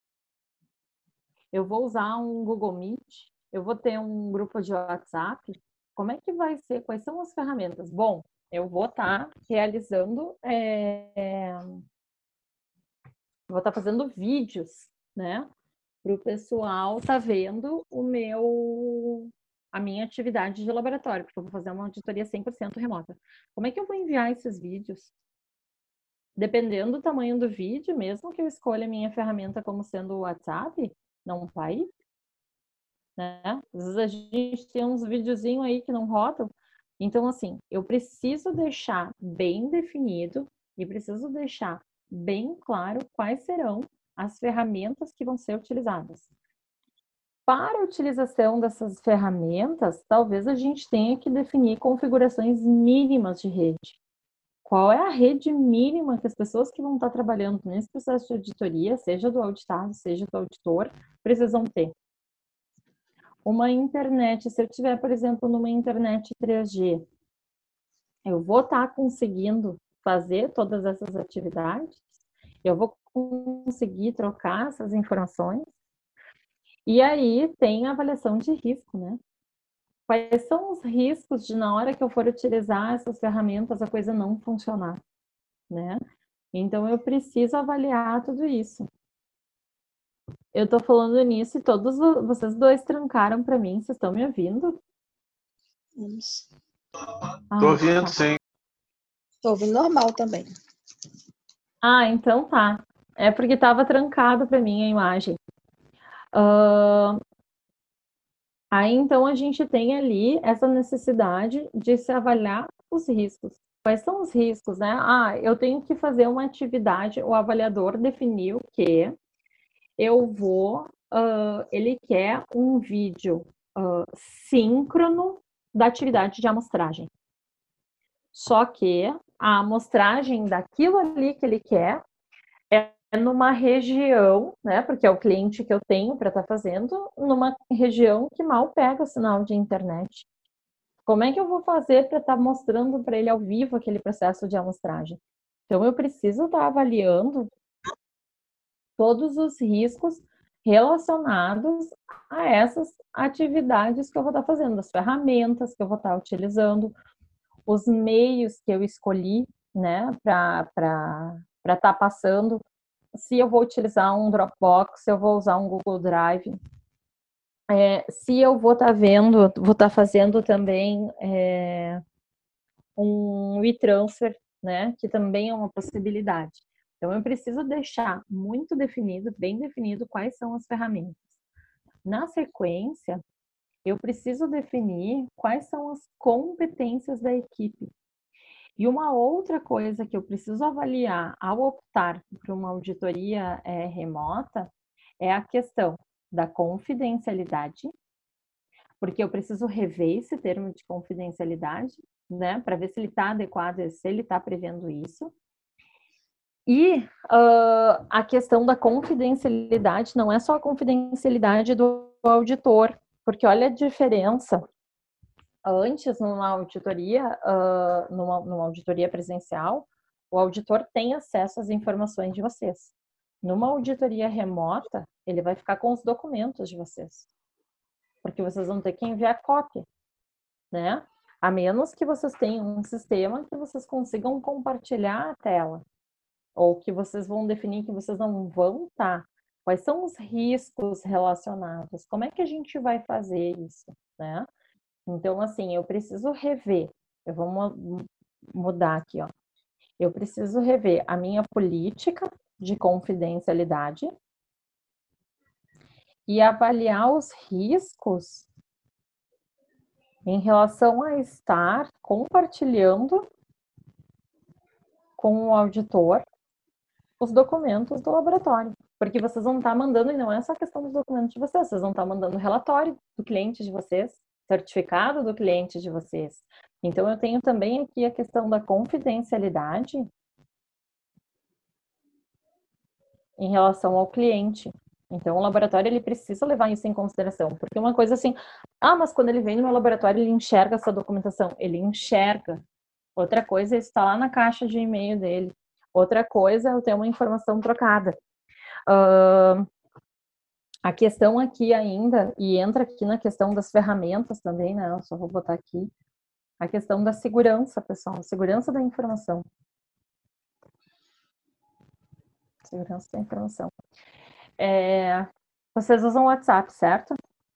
eu vou usar um Google Meet, eu vou ter um grupo de WhatsApp. Como é que vai ser? Quais são as ferramentas? Bom, Eu vou estar realizando, vou estar fazendo vídeos, né? Para o pessoal tá vendo a minha atividade de laboratório, porque eu vou fazer uma auditoria 100% remota. Como é que eu vou enviar esses vídeos? Dependendo do tamanho do vídeo, mesmo que eu escolha a minha ferramenta como sendo o WhatsApp, não vai, né? Às vezes a gente tem uns videozinhos aí que não rodam. Então, assim, eu preciso deixar bem definido e preciso deixar bem claro quais serão as ferramentas que vão ser utilizadas. Para a utilização dessas ferramentas, talvez a gente tenha que definir configurações mínimas de rede. Qual é a rede mínima que as pessoas que vão estar trabalhando nesse processo de auditoria, seja do auditado, seja do auditor, precisam ter? Uma internet, se eu tiver, por exemplo, numa internet 3G, eu vou estar conseguindo fazer todas essas atividades? Eu vou conseguir trocar essas informações? E aí tem a avaliação de risco, né? Quais são os riscos de, na hora que eu for utilizar essas ferramentas, a coisa não funcionar, né? Então, eu preciso avaliar tudo isso. Eu tô falando nisso e todos vocês dois trancaram para mim. Vocês estão me ouvindo?
Vamos.
Tô ouvindo,
tá.
sim.
Tô ouvindo normal também.
Então tá. É porque estava trancado para mim a imagem. Aí, então, a gente tem ali essa necessidade de se avaliar os riscos. Quais são os riscos, né? Eu tenho que fazer uma atividade, o avaliador definiu que eu vou, ele quer um vídeo síncrono da atividade de amostragem. Só que a amostragem daquilo ali que ele quer é numa região, né? Porque é o cliente que eu tenho para estar fazendo, numa região que mal pega o sinal de internet. Como é que eu vou fazer para estar mostrando para ele ao vivo aquele processo de amostragem? Então, eu preciso estar avaliando todos os riscos relacionados a essas atividades que eu vou estar fazendo, as ferramentas que eu vou estar utilizando, os meios que eu escolhi, né, para estar passando, se eu vou utilizar um Dropbox, se eu vou usar um Google Drive, se eu vou estar vendo, vou estar fazendo também um e-transfer, né, que também é uma possibilidade. Então, eu preciso deixar muito definido, bem definido, quais são as ferramentas. Na sequência, eu preciso definir quais são as competências da equipe. E uma outra coisa que eu preciso avaliar ao optar por uma auditoria remota é a questão da confidencialidade, porque eu preciso rever esse termo de confidencialidade, né, para ver se ele está adequado, se ele está prevendo isso. E a questão da confidencialidade não é só a confidencialidade do auditor, porque olha a diferença. Antes, numa auditoria, numa auditoria presencial, o auditor tem acesso às informações de vocês. Numa auditoria remota, ele vai ficar com os documentos de vocês, porque vocês vão ter que enviar cópia, né? A menos que vocês tenham um sistema que vocês consigam compartilhar a tela, ou que vocês vão definir que vocês não vão estar. Quais são os riscos relacionados? Como é que a gente vai fazer isso, né? Então, assim, eu preciso rever. Eu vou mudar aqui, ó. Eu preciso rever a minha política de confidencialidade e avaliar os riscos em relação a estar compartilhando com o auditor os documentos do laboratório. Porque vocês vão estar mandando, e não é só questão dos documentos de vocês vão estar mandando relatório do cliente de vocês, certificado do cliente de vocês. Então, eu tenho também aqui a questão da confidencialidade em relação ao cliente. Então, o laboratório ele precisa levar isso em consideração, porque uma coisa assim, mas quando ele vem no meu laboratório ele enxerga essa documentação, ele enxerga. Outra coisa é estar lá na caixa de e-mail dele. Outra coisa é eu ter uma informação trocada. A questão aqui ainda, e entra aqui na questão das ferramentas também, né? Eu só vou botar aqui. A questão da segurança, pessoal, segurança da informação. Segurança da informação. Vocês usam o WhatsApp, certo?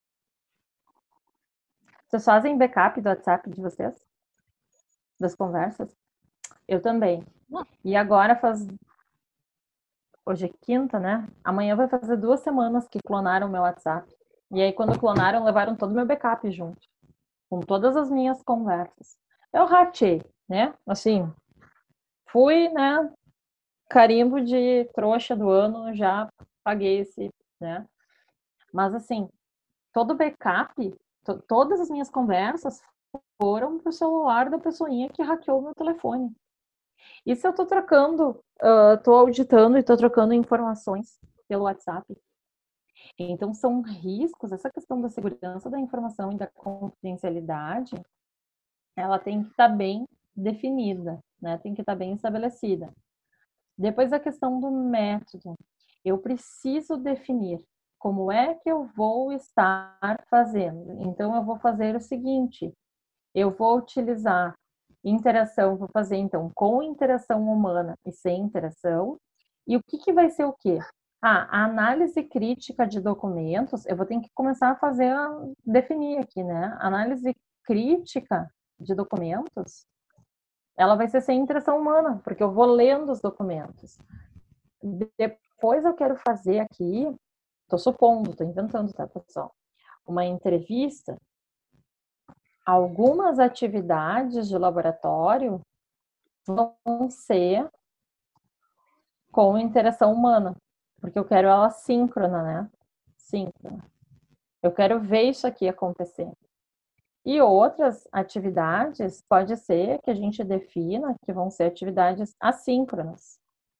Vocês fazem backup do WhatsApp de vocês? Das conversas? Eu também. E agora hoje é quinta, né? Amanhã vai fazer 2 semanas que clonaram meu WhatsApp. E aí, quando clonaram, levaram todo o meu backup junto, com todas as minhas conversas. Eu ratei, né? Assim, fui, né? Carimbo de trouxa do ano, já paguei esse, né? Mas, assim, todo o backup, todas as minhas conversas foram pro celular da pessoinha que hackeou meu telefone. E se eu tô trocando, tô auditando e tô trocando informações pelo WhatsApp? Então, são riscos, essa questão da segurança da informação e da confidencialidade, ela tem que estar bem definida, né? Tem que estar bem estabelecida. Depois, a questão do método. Eu preciso definir como é que eu vou estar fazendo. Então, eu vou fazer o seguinte, eu vou utilizar interação, vou fazer, então, com interação humana e sem interação. E o que vai ser o quê? A análise crítica de documentos, eu vou ter que começar a fazer, definir aqui, né? Análise crítica de documentos, ela vai ser sem interação humana, porque eu vou lendo os documentos. Depois eu quero fazer aqui, estou supondo, estou inventando, tá, pessoal? Uma entrevista, algumas atividades de laboratório vão ser com interação humana, porque eu quero ela síncrona, né? Síncrona. Eu quero ver isso aqui acontecer. E outras atividades, pode ser que a gente defina que vão ser atividades assíncronas.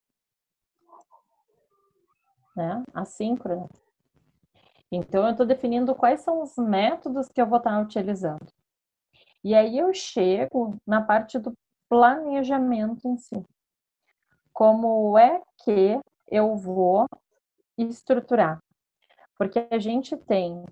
Né? Assíncronas. Então, eu estou definindo quais são os métodos que eu vou estar utilizando. E aí eu chego na parte do planejamento em si. Como é que eu vou estruturar? Porque a gente tem,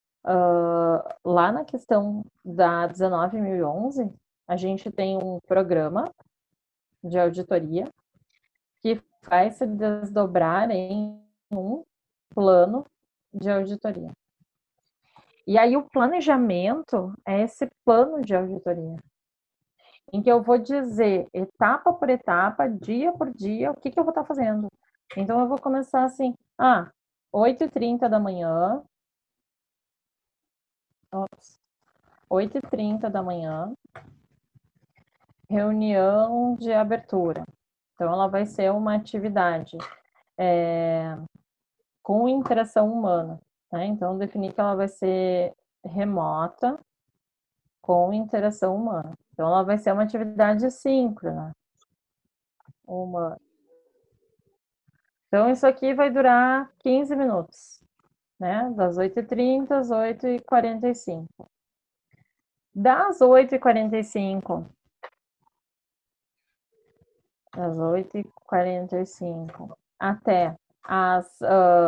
lá na questão da 19.011, a gente tem um programa de auditoria que vai se desdobrar em um plano de auditoria. E aí o planejamento é esse plano de auditoria, em que eu vou dizer etapa por etapa, dia por dia, o que eu vou estar fazendo. Então eu vou começar assim, 8h30 da manhã, 8h30 da manhã, reunião de abertura. Então ela vai ser uma atividade com interação humana, né? Então definir que ela vai ser remota, com interação humana. Então, ela vai ser uma atividade síncrona. Então, isso aqui vai durar 15 minutos, né? Das 8h30 às 8h45. Das 8h45 até as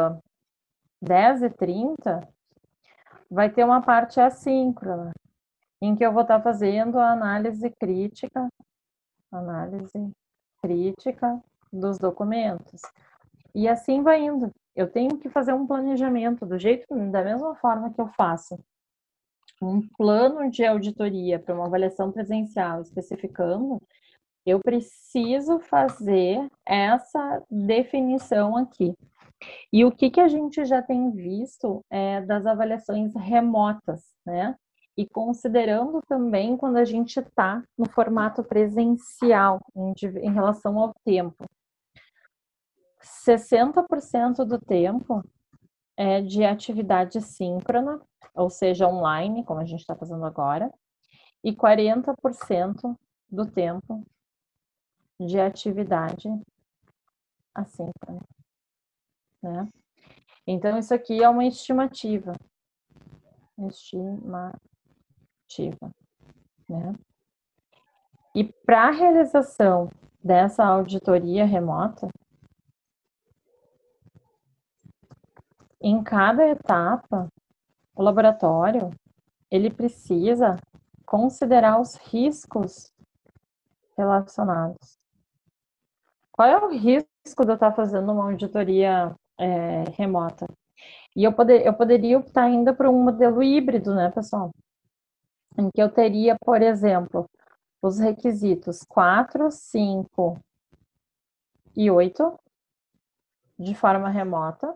10h30, vai ter uma parte assíncrona, em que eu vou estar fazendo a análise crítica dos documentos. E assim vai indo. Eu tenho que fazer um planejamento da mesma forma que eu faço um plano de auditoria para uma avaliação presencial especificando, eu preciso fazer essa definição aqui. E o que a gente já tem visto das avaliações remotas, né? E considerando também quando a gente está no formato presencial, em relação ao tempo. 60% do tempo é de atividade síncrona, ou seja, online, como a gente está fazendo agora, e 40% do tempo de atividade assíncrona, né? Então, isso aqui é uma estimativa, né? E para a realização dessa auditoria remota, em cada etapa, o laboratório, ele precisa considerar os riscos relacionados. Qual é o risco de eu estar fazendo uma auditoria remota? E eu poderia optar ainda por um modelo híbrido, né, pessoal? Em que eu teria, por exemplo, os requisitos 4, 5 e 8 de forma remota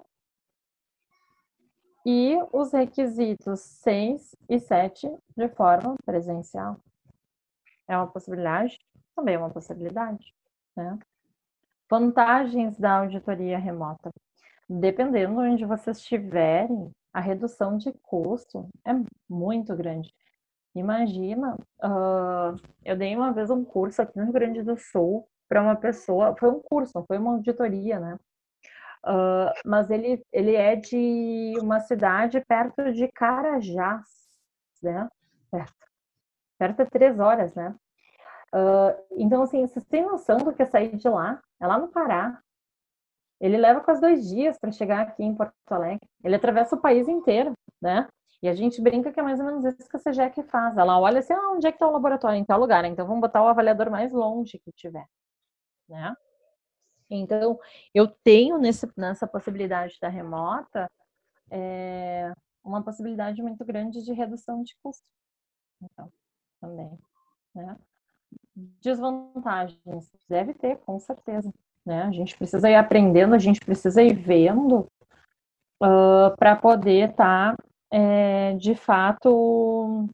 e os requisitos 6 e 7 de forma presencial. É uma possibilidade? Também é uma possibilidade, né? Vantagens da auditoria remota. Dependendo de onde vocês estiverem, a redução de custo é muito grande. Imagina, eu dei uma vez um curso aqui no Rio Grande do Sul para uma pessoa, foi um curso, não foi uma auditoria, né? Mas ele é de uma cidade perto de Carajás, né? Perto de 3 horas, né? Então, assim, vocês têm noção do que é sair de lá? É lá no Pará. Ele leva quase 2 dias para chegar aqui em Porto Alegre. Ele atravessa o país inteiro, né? E a gente brinca que é mais ou menos isso que a CEGEC faz. Ela olha assim, onde é que está o laboratório? Em tal lugar. Então, vamos botar o avaliador mais longe que tiver, né? Então, eu tenho nessa possibilidade da remota uma possibilidade muito grande de redução de custo. Então, também, né? Desvantagens, deve ter, com certeza, né? A gente precisa ir aprendendo, a gente precisa ir vendo para poder estar, de fato,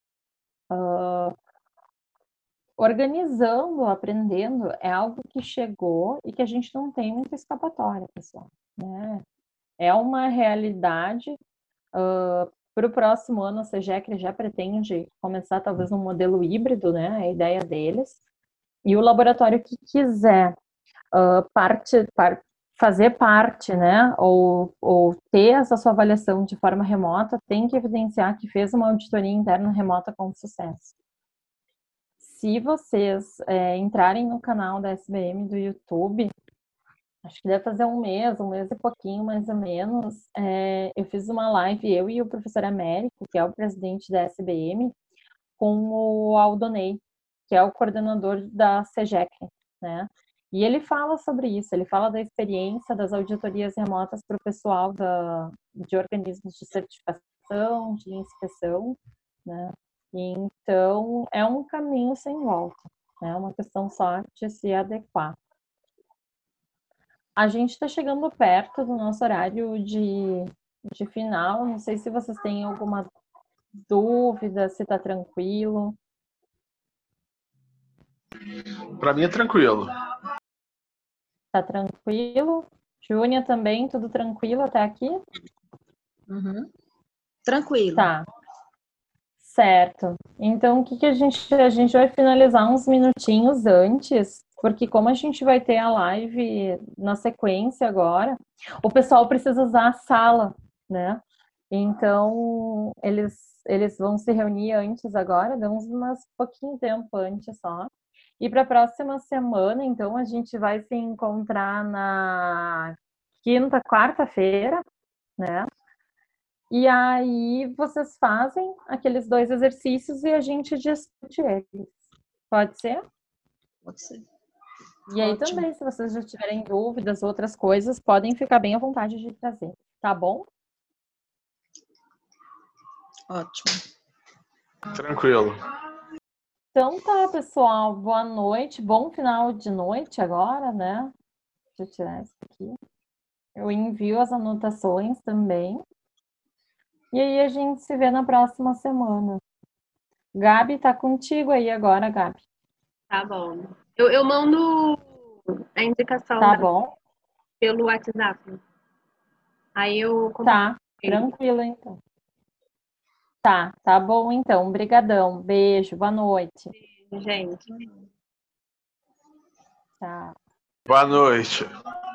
organizando, aprendendo. É algo que chegou e que a gente não tem muita escapatória, pessoal, né? É uma realidade. Para o próximo ano, a CEGEC já pretende começar talvez um modelo híbrido, né? A ideia deles. E o laboratório que quiser fazer parte, né? Ou ter essa sua avaliação de forma remota, tem que evidenciar que fez uma auditoria interna remota com sucesso. Se vocês entrarem no canal da SBM do YouTube, acho que deve fazer um mês e pouquinho, mais ou menos, eu fiz uma live, eu e o professor Américo, que é o presidente da SBM, com o Aldonei, que é o coordenador da CEGEC, né? E ele fala sobre isso, ele fala da experiência das auditorias remotas para o pessoal de organismos de certificação, de inspeção, né? Então, é um caminho sem volta, né? É uma questão só de se adequar. A gente está chegando perto do nosso horário de final. Não sei se vocês têm alguma dúvida, se está tranquilo.
Para mim é tranquilo.
Tá tranquilo? Júnia também, tudo tranquilo até aqui?
Uhum. Tranquilo.
Tá. Certo. Então, o que a gente vai finalizar uns minutinhos antes, porque como a gente vai ter a live na sequência agora, o pessoal precisa usar a sala, né? Então, eles vão se reunir antes agora, damos umas pouquinho tempo antes só. E para a próxima semana, então, a gente vai se encontrar na quarta-feira, né? E aí vocês fazem aqueles 2 exercícios e a gente discute eles. Pode ser?
Pode ser.
E aí
Ótimo.
também, se vocês já tiverem dúvidas, outras coisas, podem ficar bem à vontade de trazer, tá bom?
Ótimo.
Tranquilo.
Então tá, pessoal. Boa noite. Bom final de noite agora, né? Deixa eu tirar isso aqui. Eu envio as anotações também. E aí a gente se vê na próxima semana. Gabi, tá contigo aí agora, Gabi.
Tá bom. Eu mando a indicação
Tá bom?
pelo WhatsApp. Aí eu
Tá, tranquilo então. Tá bom então. Obrigadão. Beijo, boa noite.
gente.
Tchau.
Boa noite.